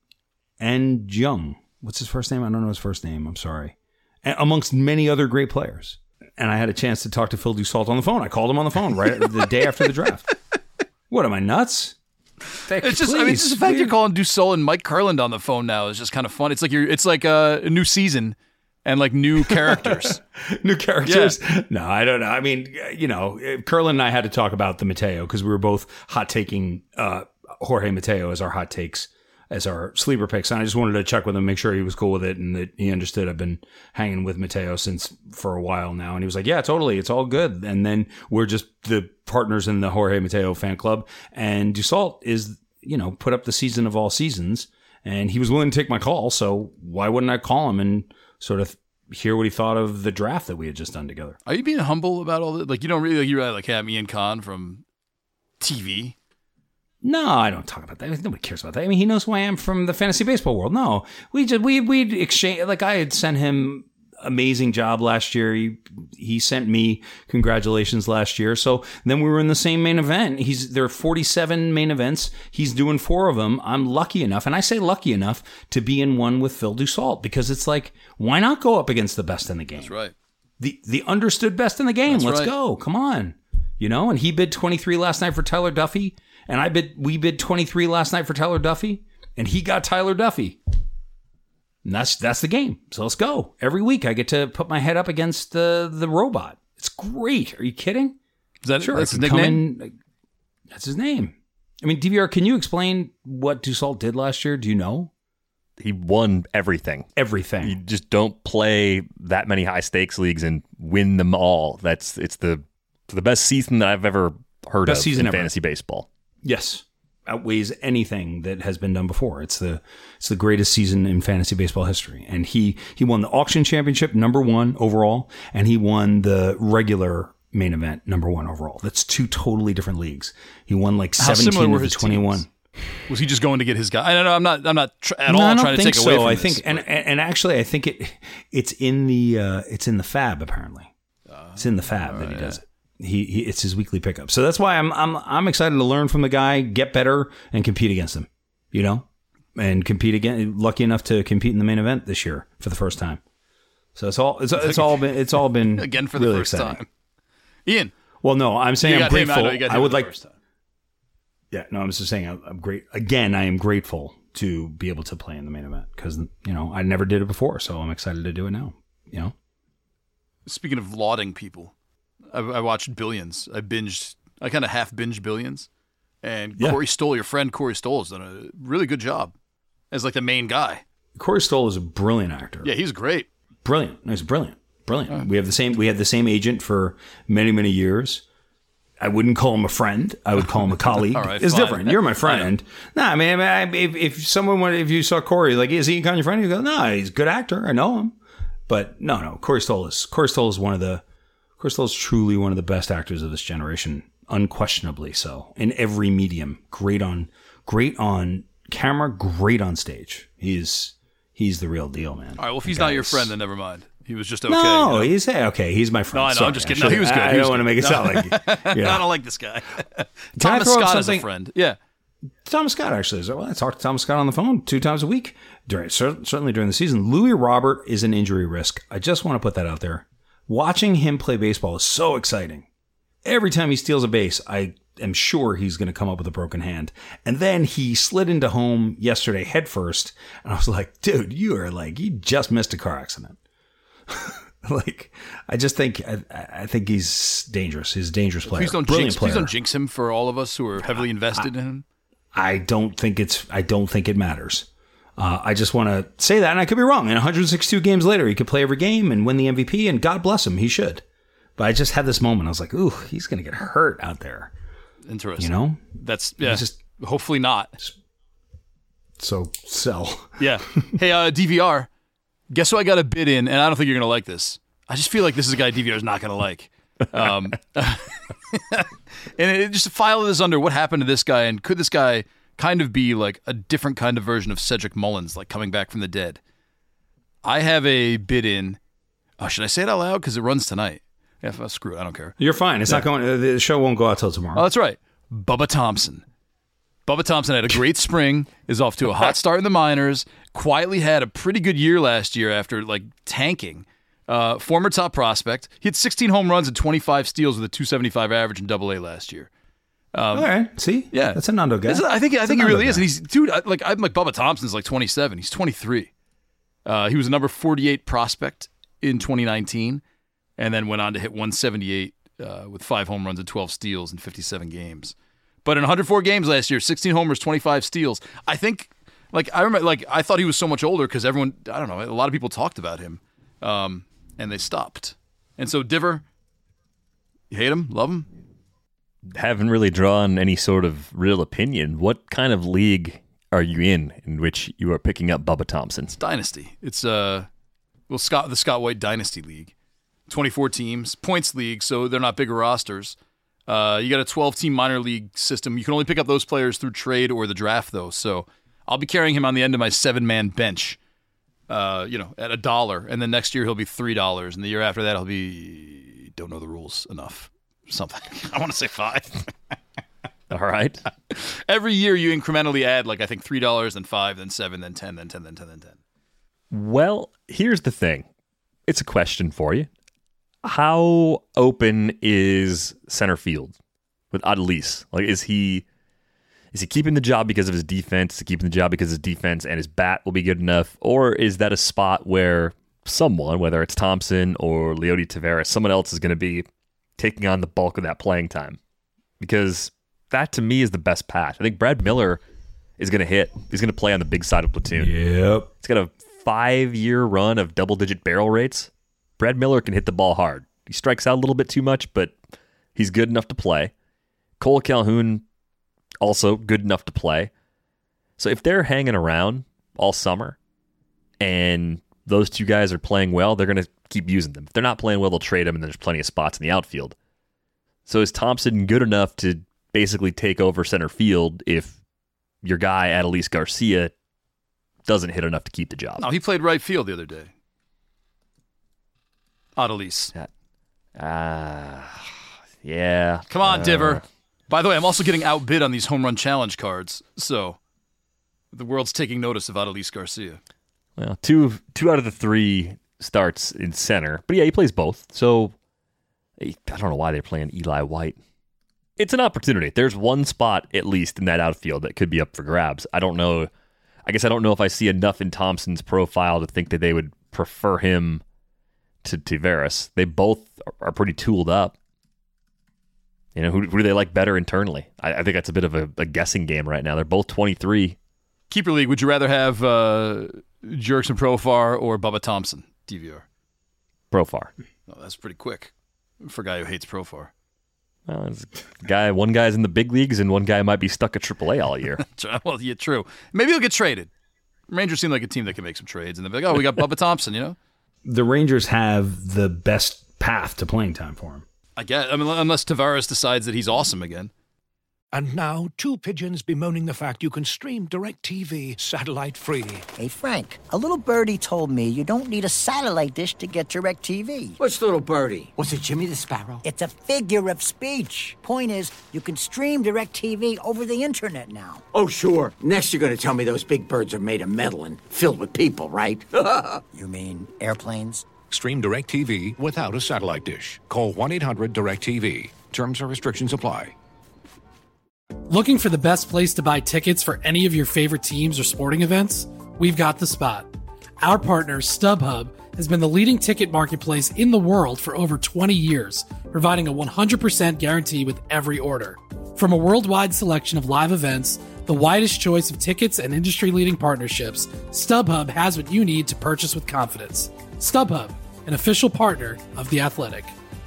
And Jung. What's his first name? I don't know his first name. I'm sorry. And amongst many other great players. And I had a chance to talk to Phil Dussault on the phone. I called him on the phone right the day after the draft. What, am I nuts? It's just, I mean, just the fact you're calling Dussault and Mike Kurland on the phone now is just kind of fun. It's like you're, it's like a, a new season and like new characters. New characters? Yeah. No, I don't know. I mean, you know, Kurland and I had to talk about the Mateo because we were both hot taking uh, Jorge Mateo as our hot takes, as our sleeper picks. And I just wanted to check with him, make sure he was cool with it and that he understood I've been hanging with Mateo since for a while now. And he was like, yeah, totally. It's all good. And then we're just the partners in the Jorge Mateo fan club. And Dussault is, you know, put up the season of all seasons. And he was willing to take my call. So why wouldn't I call him and sort of hear what he thought of the draft that we had just done together? Are you being humble about all this? Like, you don't really, like, you're right, like, hey, I'm Ian Khan from T V. No, I don't talk about that. Nobody cares about that. I mean, he knows who I am from the fantasy baseball world. No, we just we we exchange. Like I had sent him amazing job last year. He he sent me congratulations last year. So then we were in the same main event. He's there are forty-seven main events. He's doing four of them. I'm lucky enough, and I say lucky enough to be in one with Phil Dussault because it's like, why not go up against the best in the game? That's right. The the understood best in the game. That's Let's right. go. Come on. You know, and he bid twenty-three last night for Tyler Duffy. And I bid, we bid twenty-three last night for Tyler Duffy, and he got Tyler Duffy. And that's that's the game. So let's go. Every week I get to put my head up against the the robot. It's great. Are you kidding? Is that Sure. that's I his can come nickname? in- that's his name. I mean, D V R, can you explain what Dussault did last year? Do you know? He won everything. Everything. You just don't play that many high stakes leagues and win them all. That's it's the the best season that I've ever heard Best of season in ever. fantasy baseball. Yes. outweighs anything that has been done before. It's the it's the greatest season in fantasy baseball history. And he he won the auction championship, number one overall, and he won the regular main event, number one overall. That's two totally different leagues. He won like How seventeen of his the twenty-one. teams? Was he just going to get his guy? I don't know. I'm not. I'm not tr- at No, all I don't trying to think take so. away from I this, think, and, and and actually, I think it it's in the uh, it's in the Fab apparently. Uh, it's in the Fab that he right. does it. He, he it's his weekly pickup. So that's why I'm I'm I'm excited to learn from the guy, get better, and compete against him. You know, and compete again. Lucky enough to compete in the main event this year for the first time. So it's all it's, it's all been it's all been again for the really first exciting. time. Ian, well, no, I'm saying you I'm got him, grateful. I, know you got him I would for the like. first time. Yeah, no, I'm just saying I'm, I'm great. Again, I am grateful to be able to play in the main event because you know I never did it before, so I'm excited to do it now. You know. Speaking of lauding people, I, I watched Billions. I binged. I kind of half binged Billions, and Yeah. Corey Stoll, your friend Corey Stoll, has done a really good job as like the main guy. Corey Stoll is a brilliant actor. Yeah, he's great. Brilliant. He's brilliant. Brilliant. We have the same. We had the same agent for many, many years. I wouldn't call him a friend. I would call him a colleague. All right, it's fine. different. You're my friend. No, nah, I mean, I mean if, if someone, went, if you saw Corey, like, is he kind of your friend? You go, no, he's a good actor. I know him. But no, no, Corey Stoll is, Corey Stoll is one of the, Corey Stoll is truly one of the best actors of this generation. Unquestionably so. In every medium. Great on, great on camera, great on stage. He's, he's the real deal, man. All right, well, if he's The not your guy's- friend, then never mind. He was just okay. No, you know? he's okay. He's my friend. No, I know. Sorry, I'm just I kidding. No, he was good. I, He I was don't want to good. make it No. sound like. Yeah. I don't like this guy. I Thomas throw up Scott is a something- friend. Yeah. Thomas Scott actually is. Well, I talk to Thomas Scott on the phone two times a week during cer- certainly during the season. Louis Robert is an injury risk. I just want to put that out there. Watching him play baseball is so exciting. Every time he steals a base, I am sure he's going to come up with a broken hand. And then he slid into home yesterday head first, and I was like, dude, you are like you just missed a car accident. Like, I just think I, I think he's dangerous. He's a dangerous player. Please don't Brilliant jinx. player. Please don't jinx him for all of us who are heavily invested in him. I don't think it's. I don't think it matters. Uh, I just want to say that, and I could be wrong. And one hundred sixty-two games later, he could play every game and win the M V P, and God bless him, he should. But I just had this moment. I was like, "Ooh, he's going to get hurt out there." Interesting. You know, That's yeah. He's just- hopefully not. so sell. Yeah. Hey, uh, D V R. Guess who I got a bid in, and I don't think you're gonna like this. I just feel like this is a guy D V R is not gonna like. Um, and it just file this under what happened to this guy, and could this guy kind of be like a different kind of version of Cedric Mullins, like coming back from the dead? I have a bid in. Oh, should I say it out loud? Because it runs tonight. Yeah, well, screw it. I don't care. You're fine. It's not going. The show won't go out till tomorrow. Oh, that's right. Bubba Thompson. Bubba Thompson had a great spring, is off to a hot start in the minors, quietly had a pretty good year last year after like tanking. Uh, former top prospect. He had sixteen home runs and twenty-five steals with a two seventy-five average in double A last year. Um, All right. See, yeah. that's a Nando guy. This is- I think I That's think a he Nando really is. guy. And he's dude, I, like I'm like Bubba Thompson's like twenty-seven. He's twenty-three. Uh, he was a number forty-eight prospect in twenty nineteen, and then went on to hit one seventy-eight uh, with five home runs and twelve steals in fifty-seven games. But in one hundred four games last year, sixteen homers, twenty-five steals. I think, like I remember, like I thought he was so much older because everyone, I don't know, a lot of people talked about him, um, and they stopped. And so Diver, you hate him, love him. Haven't really drawn any sort of real opinion. What kind of league are you in in which you are picking up Bubba Thompson? It's Dynasty. It's uh, well, Scott the Scott White Dynasty League, twenty-four teams, points league, so they're not bigger rosters. Uh, you got a twelve-team minor league system. You can only pick up those players through trade or the draft, though. So I'll be carrying him on the end of my seven-man bench, uh, you know, at a dollar. And then next year he'll be three dollars. And the year after that he'll be, don't know the rules enough. Something. I want to say five. All right. Every year you incrementally add, like, I think three dollars, then five, then seven, then ten, then ten, then ten, then ten. Well, here's the thing. It's a question for you. How open is center field with Adolis? Like, is he is he keeping the job because of his defense? Is he keeping the job because his defense and his bat will be good enough? Or is that a spot where someone, whether it's Thompson or Leody Taveras, someone else is going to be taking on the bulk of that playing time? Because that, to me, is the best path. I think Brad Miller is going to hit. He's going to play on the big side of platoon. Yep. He's got a five-year run of double-digit barrel rates. Brad Miller can hit the ball hard. He strikes out a little bit too much, but he's good enough to play. Cole Calhoun, also good enough to play. So if they're hanging around all summer and those two guys are playing well, they're going to keep using them. If they're not playing well, they'll trade them, and there's plenty of spots in the outfield. So is Thompson good enough to basically take over center field if your guy, Adolis Garcia, doesn't hit enough to keep the job? No, he played right field the other day. Adolis. Ah, uh, yeah. Come on, uh, Diver. By the way, I'm also getting outbid on these home run challenge cards, so the world's taking notice of Adolis Garcia. Well, two two out of the three starts in center, but yeah, he plays both. So I don't know why they're playing Eli White. It's an opportunity. There's one spot at least in that outfield that could be up for grabs. I don't know. I guess I don't know if I see enough in Thompson's profile to think that they would prefer him to Taveras. They both are pretty tooled up. You know, who, who do they like better internally? I, I think that's a bit of a, a guessing game right now. They're both twenty-three. Keeper League, would you rather have uh, Jurickson Profar or Bubba Thompson, D V R? Profar. Oh, that's pretty quick for a guy who hates Profar. Well, there's a guy, one guy's in the big leagues and one guy might be stuck at triple A all year. Well, yeah, true. Maybe he'll get traded. Rangers seem like a team that can make some trades, and they'll be like, oh, we got Bubba Thompson, you know? The Rangers have the best path to playing time for him. I guess. I mean, unless Tavares decides that he's awesome again. And now, two pigeons bemoaning the fact you can stream DirecTV satellite-free. Hey, Frank, a little birdie told me you don't need a satellite dish to get DirecTV. What's little birdie? Was it Jimmy the Sparrow? It's a figure of speech. Point is, you can stream DirecTV over the internet now. Oh, sure. Next you're going to tell me those big birds are made of metal and filled with people, right? You mean airplanes? Stream DirecTV without a satellite dish. Call one eight hundred direct T V. Terms and restrictions apply. Looking for the best place to buy tickets for any of your favorite teams or sporting events? We've got the spot. Our partner, StubHub, has been the leading ticket marketplace in the world for over twenty years, providing a one hundred percent guarantee with every order. From a worldwide selection of live events, the widest choice of tickets, and industry-leading partnerships, StubHub has what you need to purchase with confidence. StubHub, an official partner of The Athletic.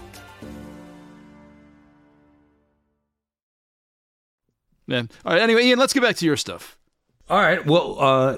Man. All right, anyway, Ian, let's get back to your stuff. All right. Well, uh,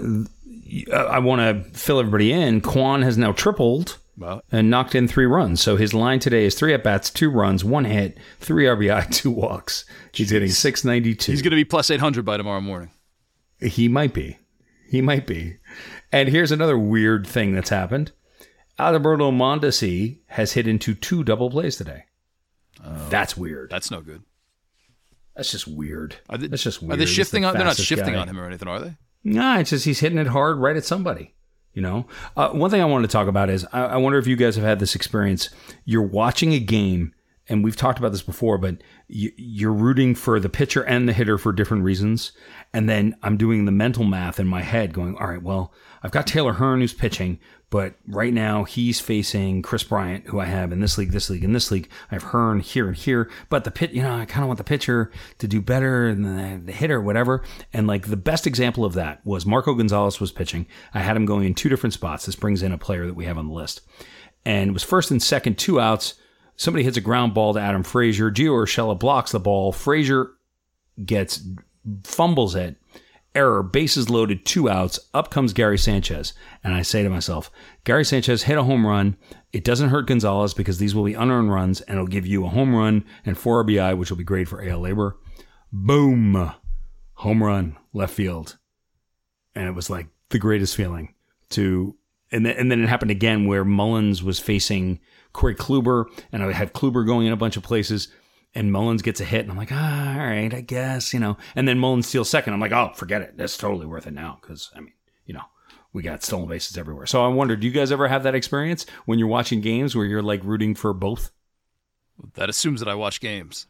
I want to fill everybody in. Kwan has now tripled Well, and knocked in three runs. So his line today is three at-bats, two runs, one hit, three R B I, two walks. He's hitting six ninety-two. he's going to be plus eight hundred by tomorrow morning. He might be. He might be. And here's another weird thing that's happened. Alberto Mondesi has hit into two double plays today. Oh, that's weird. That's no good. That's just weird. Are they, that's just weird. Are they shifting the on? They're not fastest shifting guy. on him or anything, are they? Nah, it's just he's hitting it hard right at somebody. You know, uh, one thing I wanted to talk about is I, I wonder if you guys have had this experience. You're watching a game, and we've talked about this before, but you, you're rooting for the pitcher and the hitter for different reasons. And then I'm doing the mental math in my head going, all right, well, I've got Taylor Hearn who's pitching, but right now he's facing Chris Bryant, who I have in this league, this league, and this league. I have Hearn here and here, but the pit, you know, I kind of want the pitcher to do better than the, the hitter, whatever. And like the best example of that was Marco Gonzalez was pitching. I had him going in two different spots. This brings in a player that we have on the list. And it was first and second, two outs. Somebody hits a ground ball to Adam Frazier. Gio Urshela blocks the ball. Frazier gets, fumbles it. Error, bases loaded, two outs. Up comes Gary Sanchez. And I say to myself, Gary Sanchez hit a home run. It doesn't hurt Gonzalez because these will be unearned runs, and it'll give you a home run and four R B I, which will be great for A L labor. Boom. Home run, left field. And it was like the greatest feeling to, and then, and then it happened again where Mullins was facing Corey Kluber, and I had Kluber going in a bunch of places. And Mullins gets a hit, and I'm like, ah, all right, I guess, you know. And then Mullins steals second. I'm like, oh, forget it. That's totally worth it now because, I mean, you know, we got stolen bases everywhere. So I wonder, do you guys ever have that experience when you're watching games where you're, like, rooting for both? That assumes that I watch games.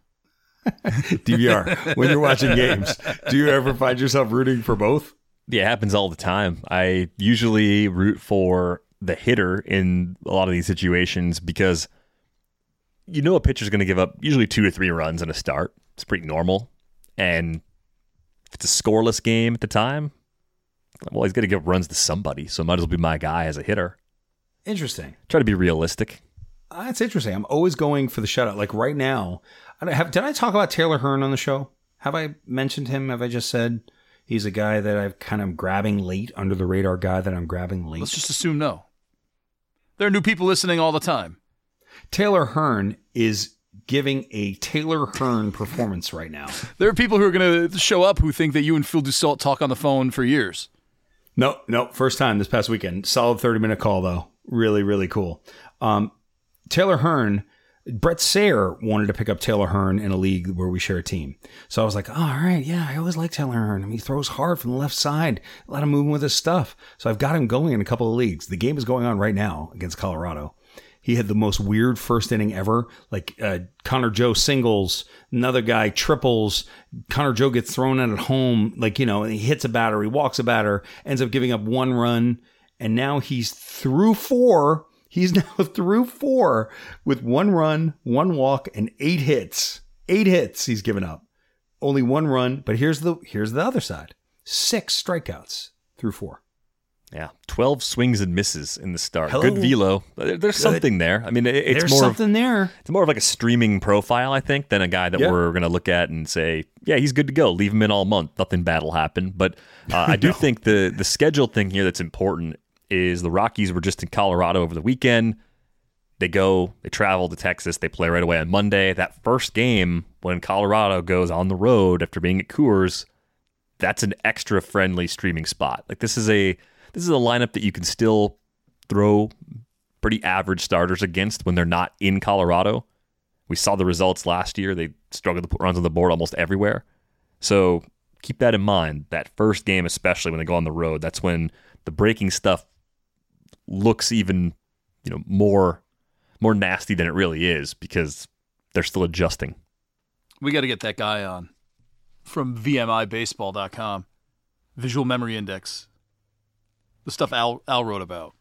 D V R, when you're watching games, do you ever find yourself rooting for both? Yeah, it happens all the time. I usually root for the hitter in a lot of these situations because you know a pitcher's going to give up usually two or three runs in a start. It's pretty normal. And if it's a scoreless game at the time, well, he's going to give runs to somebody, so might as well be my guy as a hitter. Interesting. Try to be realistic. Uh, that's interesting. I'm always going for the shutout. Like right now, I don't have, did I talk about Taylor Hearn on the show? Have I mentioned him? Have I just said he's a guy that I'm kind of grabbing late, under the radar guy that I'm grabbing late? Let's just assume no. There are new people listening all the time. Taylor Hearn is giving a Taylor Hearn performance right now. There are people who are going to show up who think that you and Phil Dussault talk on the phone for years. No, no, first time this past weekend. Solid thirty-minute call, though. Really, really cool. Um, Taylor Hearn, Brett Sayre wanted to pick up Taylor Hearn in a league where we share a team. So I was like, oh, all right, yeah, I always like Taylor Hearn. I mean, he throws hard from the left side, a lot of movement with his stuff. So I've got him going in a couple of leagues. The game is going on right now against Colorado. He had the most weird first inning ever. Like uh, Connor Joe singles, another guy triples. Connor Joe gets thrown out at home. Like, you know, he hits a batter, he walks a batter, ends up giving up one run. And now he's through four. He's now through four with one run, one walk, and eight hits. Eight hits he's given up. Only one run. But here's the here's the other side. Six strikeouts through four. Yeah, twelve swings and misses in the start. Hello. Good velo. There's Good. something there. I mean, it, it's There's more something of, there. It's more of like a streaming profile, I think, than a guy that yeah. we're going to look at and say, yeah, he's good to go. Leave him in all month. Nothing bad will happen. But uh, I do no. think the the schedule thing here that's important is the Rockies were just in Colorado over the weekend. They go, they travel to Texas. They play right away on Monday. That first game when Colorado goes on the road after being at Coors, that's an extra friendly streaming spot. Like this is a This is a lineup that you can still throw pretty average starters against when they're not in Colorado. We saw the results last year. They struggled to put runs on the board almost everywhere. So keep that in mind. That first game, especially when they go on the road, that's when the breaking stuff looks even, you know, more more nasty than it really is because they're still adjusting. We got to get that guy on from V M I baseball dot com. Visual Memory Index. The stuff Al Al wrote about.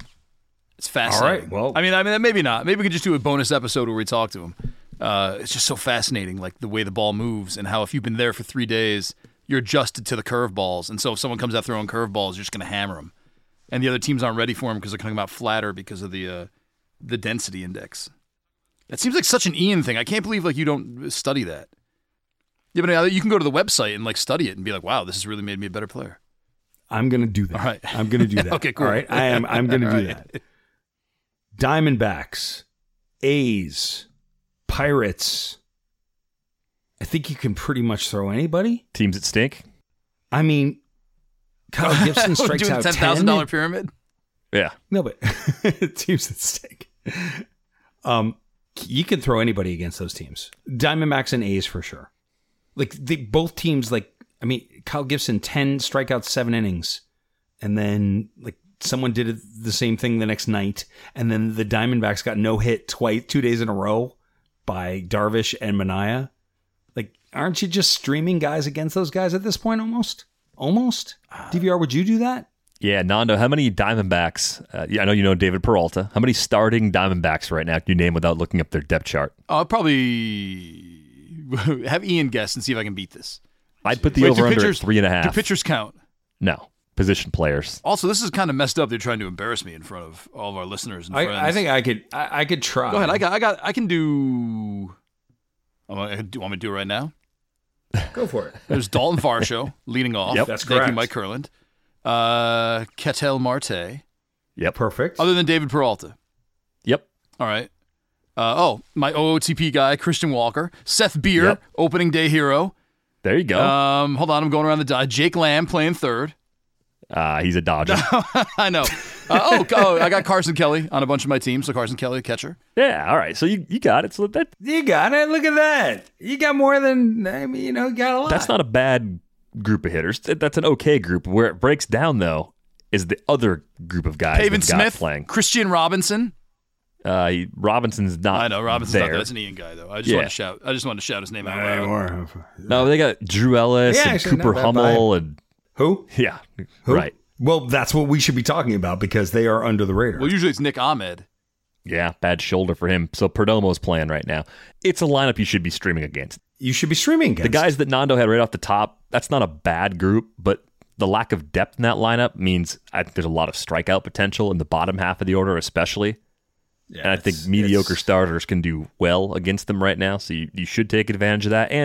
It's fascinating. All right, well, I mean, I mean, maybe not. Maybe we could just do a bonus episode where we talk to him. Uh, it's just so fascinating, like the way the ball moves and how if you've been there for three days, you're adjusted to the curveballs. And so if someone comes out throwing curveballs, you're just going to hammer them. And the other teams aren't ready for them because they're coming out flatter because of the uh, the density index. That seems like such an Ian thing. I can't believe like you don't study that. Yeah, but you can go to the website and like study it and be like, wow, this has really made me a better player. I'm going to do that. All right. I'm going to do that. Okay, cool. All right. I am. I'm going to do right. that. Diamondbacks, A's, Pirates. I think you can pretty much throw anybody. Teams that stink. I mean, Kyle Gibson strikes doing out ten thousand dollar pyramid. Yeah. No, but teams that stink. Um, you can throw anybody against those teams. Diamondbacks and A's for sure. Like they both teams. Like I mean, Kyle Gibson ten strikeouts, seven innings, and then like. Someone did the same thing the next night, and then the Diamondbacks got no hit twice, two days in a row by Darvish and Manaea. Like, aren't you just streaming guys against those guys at this point almost? Almost? D V R, would you do that? Yeah, Nando, how many Diamondbacks? Uh, yeah, I know you know David Peralta. How many starting Diamondbacks right now can you name without looking up their depth chart? I'll probably have Ian guess and see if I can beat this. I'd put the Wait, over-under at three and a half. Do pitchers count? No. Position players. Also, this is kind of messed up. They're trying to embarrass me in front of all of our listeners and I, friends. I think I could. I, I could try. Go ahead. I got. I got. I can do. Oh, I do. Want me to do it right now? Go for it. There's Dalton Varsho leading off. Yep, that's Thank correct. you, Mike Kurland. Uh, Ketel Marte. Yep. Perfect. Other than David Peralta. Yep. All right. Uh, oh, my O O T P guy, Christian Walker. Seth Beer, Yep. opening day hero. There you go. Um, hold on, I'm going around the die. Jake Lamb playing third. Uh, he's a Dodger. I know. Uh, oh, oh, I got Carson Kelly on a bunch of my teams. So Carson Kelly, catcher. Yeah, all right. So you, you got it. So that You got it. Look at that. You got more than, I mean, you know, you got a lot. that's not a bad group of hitters. That's an okay group. Where it breaks down, though, is the other group of guys Pavin they've got Smith, playing. Christian Robinson. Uh, he- Robinson's not I know Robinson's there. not there. That's an Ian guy, though. I just Yeah. wanted to shout. I just wanted to shout his name out loud. More. No, they got Drew Ellis Yeah, and actually, Cooper not bad Hummel and Who? yeah, Who? right. Well, that's what we should be talking about because they are under the radar. Well, usually it's Nick Ahmed. Yeah, bad shoulder for him. So Perdomo's playing right now. It's a lineup you should be streaming against. you should be streaming against. The guys that Nando had right off the top, that's not a bad group, but the lack of depth in that lineup means I think there's a lot of strikeout potential in the bottom half of the order, especially. Yeah, and I think it's- mediocre it's- starters can do well against them right now, so you, you should take advantage of that. And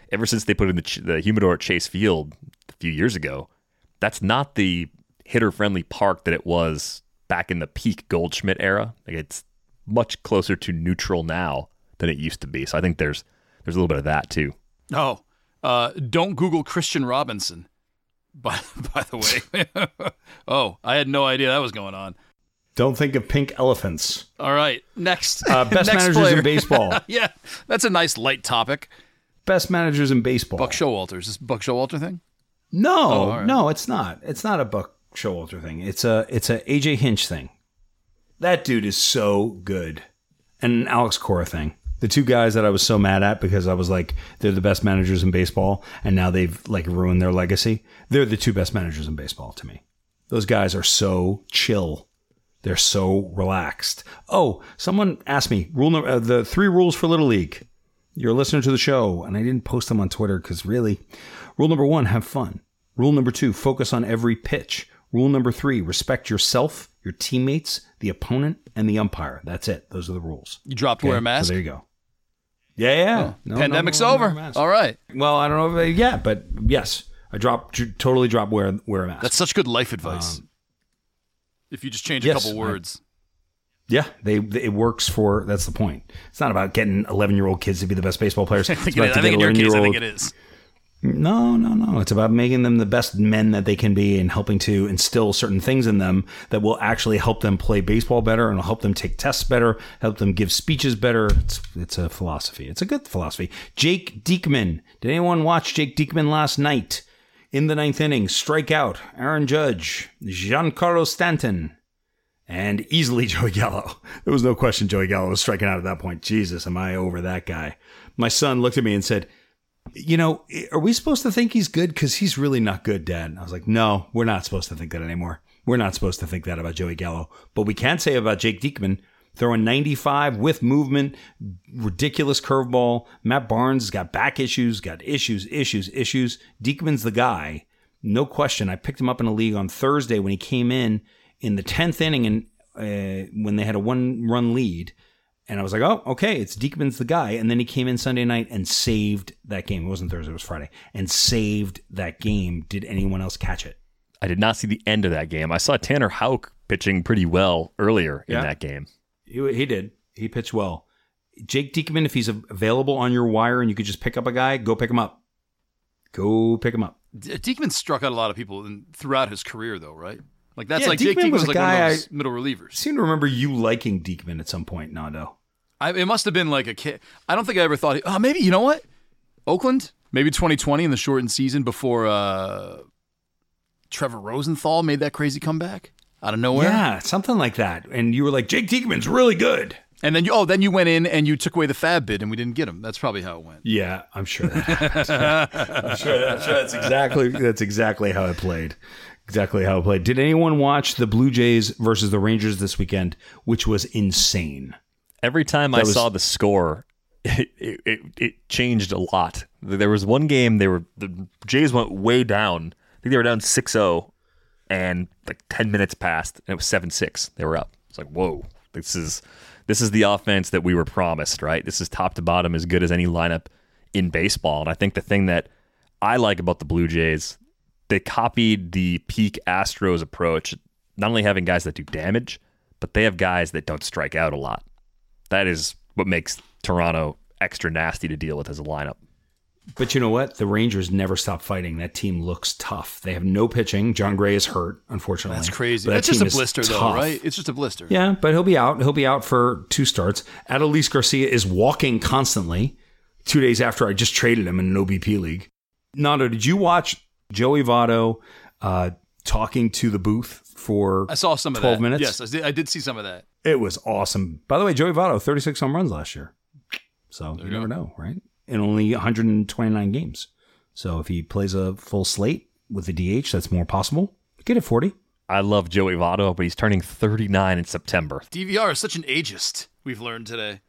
ever since they put in the, ch- the humidor at Chase Field a few years ago, that's not the hitter-friendly park that it was back in the peak Goldschmidt era. Like, it's much closer to neutral now than it used to be. So I think there's there's a little bit of that too. Oh, uh, don't Google Christian Robinson. By by the way, oh, I had no idea that was going on. Don't think of pink elephants. All right, next. Uh, best next managers player. in baseball. Yeah, that's a nice light topic. Best managers in baseball. Buck Showalter. Is this a Buck Showalter thing? No, Oh, all right. no, it's not. It's not a Buck Showalter thing. It's a it's a A J Hinch thing. That dude is so good. And an Alex Cora thing. The two guys that I was so mad at because I was like, they're the best managers in baseball, and now they've like ruined their legacy. They're the two best managers in baseball to me. Those guys are so chill. They're so relaxed. Oh, someone asked me rule number, uh, the three rules for Little League. You're a listener to the show, and I didn't post them on Twitter because really, rule number one, have fun. Rule number two, focus on every pitch. Rule number three, respect yourself, your teammates, the opponent, and the umpire. That's it. Those are the rules. You dropped Okay? wear a mask? So there you go. Yeah, yeah. Oh, No, pandemic's no, no, over. no mask. All right. Well, I don't know if I, yeah, but yes, I dropped, totally dropped wear, wear a mask. That's such good life advice. Um, if you just change yes, a couple I- words. Yeah, they, they it works for, that's the point. It's not about getting eleven-year-old kids to be the best baseball players. I It's think, about it is. to I think in get your case, I think eleven-year-old it is. No, no, no. It's about making them the best men that they can be and helping to instill certain things in them that will actually help them play baseball better and will help them take tests better, help them give speeches better. It's it's a philosophy. It's a good philosophy. Jake Diekman. Did anyone watch Jake Diekman last night? In the ninth inning, strikeout, Aaron Judge, Giancarlo Stanton, and easily Joey Gallo. There was no question Joey Gallo was striking out at that point. Jesus, am I over that guy? My son looked at me and said, you know, are we supposed to think he's good? Because he's really not good, Dad. And I was like, no, we're not supposed to think that anymore. We're not supposed to think that about Joey Gallo. But we can say about Jake Diekman, throwing ninety-five with movement, ridiculous curveball. Matt Barnes has got back issues, got issues, issues, issues. Diekman's the guy. No question. I picked him up in a league on Thursday when he came in in the tenth inning and uh, when they had a one-run lead. And I was like, oh, okay, it's Diekman's the guy. And then he came in Sunday night and saved that game. It wasn't Thursday, it was Friday. And saved that game. Did anyone else catch it? I did not see the end of that game. I saw Tanner Houck pitching pretty well earlier in Yeah. that game. He, he did. He pitched well. Jake Diekman, if he's available on your wire and you could just pick up a guy, go pick him up. Go pick him up. D- Diekman struck out a lot of people in, throughout his career, though, right? Like that's Yeah, like Jake Diekman Diekman was was a like one guy of those I- middle I relievers. seem to remember you liking Diekman at some point, Nando. I, it must have been like a kid. I don't think I ever thought. He, oh, maybe you know what? Oakland, maybe twenty twenty in the shortened season before uh, Trevor Rosenthal made that crazy comeback out of nowhere. Yeah, something like that. And you were like, Jake Diekman's really good. And then you, oh, then you went in and you took away the fab bid, and we didn't get him. That's probably how it went. Yeah, I'm sure that happened. I'm sure, I'm sure that's exactly that's exactly how it played. Exactly how it played. Did anyone watch the Blue Jays versus the Rangers this weekend, which was insane? Every time That I was- saw the score, it, it, it, it changed a lot. There was one game they were the Jays went way down. I think they were down six oh, and like ten minutes passed, and it was seven six. They were up. It's like, whoa, this is this is the offense that we were promised, right? This is top to bottom as good as any lineup in baseball. And I think the thing that I like about the Blue Jays, they copied the peak Astros approach, not only having guys that do damage, but they have guys that don't strike out a lot. That is what makes Toronto extra nasty to deal with as a lineup. But you know what? The Rangers never stop fighting. That team looks tough. They have no pitching. John Gray is hurt, unfortunately. That's crazy. But that It's just a team is blister, though, tough. right? It's just a blister. Yeah, but he'll be out. He'll be out for two starts. Adolis Garcia is walking constantly. Two days after I just traded him in an O B P league. Nando, did you watch Joey Votto uh, talking to the booth for I saw some of twelve that. minutes? Yes, I did, I did see some of that. It was awesome. By the way, Joey Votto, thirty-six home runs last year. So There you you never go. know, right? In only one hundred twenty-nine games. So if he plays a full slate with the D H, that's more possible. Get it forty. I love Joey Votto, but he's turning thirty-nine in September. D V R is such an ageist, we've learned today.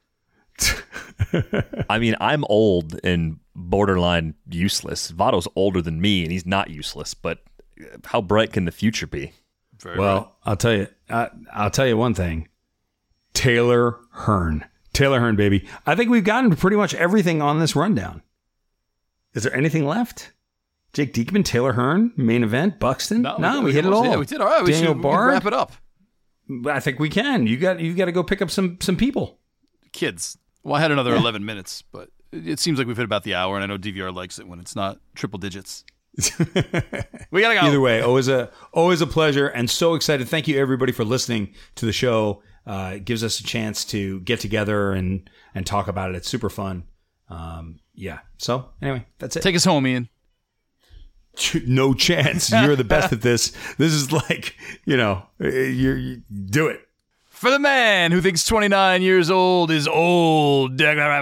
I mean, I'm old and borderline useless. Votto's older than me, and he's not useless. But how bright can the future be? Very Well, right. I'll tell you. I, I'll tell you one thing. Taylor Hearn. Taylor Hearn, baby. I think we've gotten to pretty much everything on this rundown. Is there anything left? Jake Diekman, Taylor Hearn, main event, Buxton. No, No, we, we hit it all. Yeah, we did. All right, we Daniel should we can Bard. wrap it up. I think we can. You got you got to go pick up some some people. Kids. Well, I had another eleven minutes, but it it seems like we've hit about the hour, and I know D V R likes it when it's not triple digits. We gotta go. Either way, always a always a pleasure, and so excited. Thank you everybody for listening to the show. Uh, it gives us a chance to get together and and talk about it. It's super fun. Um, yeah. So anyway, that's it. Take us home, Ian. No chance. You're the best at this. This is like, you know, you you do it. For the man who thinks twenty-nine years old is old.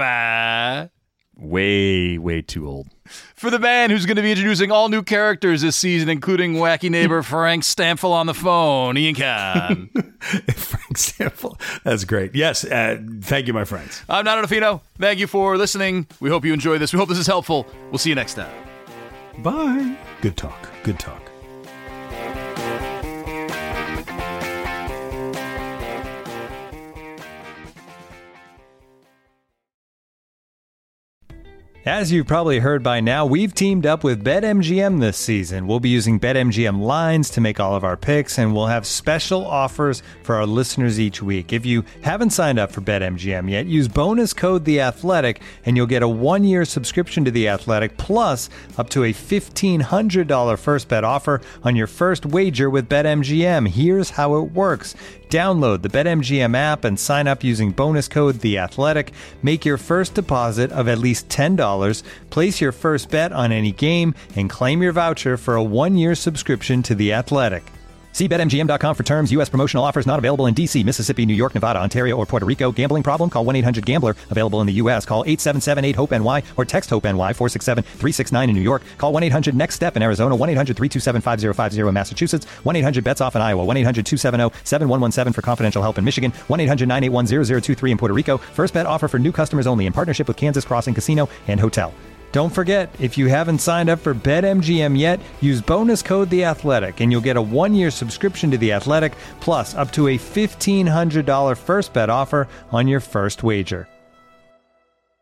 Way, way too old. For the man who's going to be introducing all new characters this season, including wacky neighbor Frank Stamfel on the phone, Ian Kahn. Frank Stamfel. That's great. Yes. Uh, thank you, my friends. I'm Nando Fino. Thank you for listening. We hope you enjoy this. We hope this is helpful. We'll see you next time. Bye. Good talk. Good talk. As you've probably heard by now, we've teamed up with BetMGM this season. We'll be using BetMGM lines to make all of our picks, and we'll have special offers for our listeners each week. If you haven't signed up for BetMGM yet, use bonus code The Athletic, and you'll get a one-year subscription to The Athletic, plus up to a fifteen hundred dollars first bet offer on your first wager with BetMGM. Here's how it works. Download the BetMGM app and sign up using bonus code The Athletic. Make your first deposit of at least ten dollars, place your first bet on any game, and claim your voucher for a one-year subscription to The Athletic. See Bet M G M dot com for terms. U S promotional offers not available in D C, Mississippi, New York, Nevada, Ontario, or Puerto Rico. Gambling problem? Call one eight hundred gambler. Available in the U S. Call eight seven seven eight hope N Y or text HOPE-NY four six seven three six nine in New York. Call one eight hundred next step in Arizona. one eight hundred three two seven five zero five zero in Massachusetts. one eight hundred bets off in Iowa. one eight hundred two seven zero seven one one seven for confidential help in Michigan. one eight hundred nine eight one zero zero two three in Puerto Rico. First bet offer for new customers only in partnership with Kansas Crossing Casino and Hotel. Don't forget, if you haven't signed up for BetMGM yet, use bonus code The Athletic, and you'll get a one-year subscription to The Athletic, plus up to a fifteen hundred dollars first bet offer on your first wager.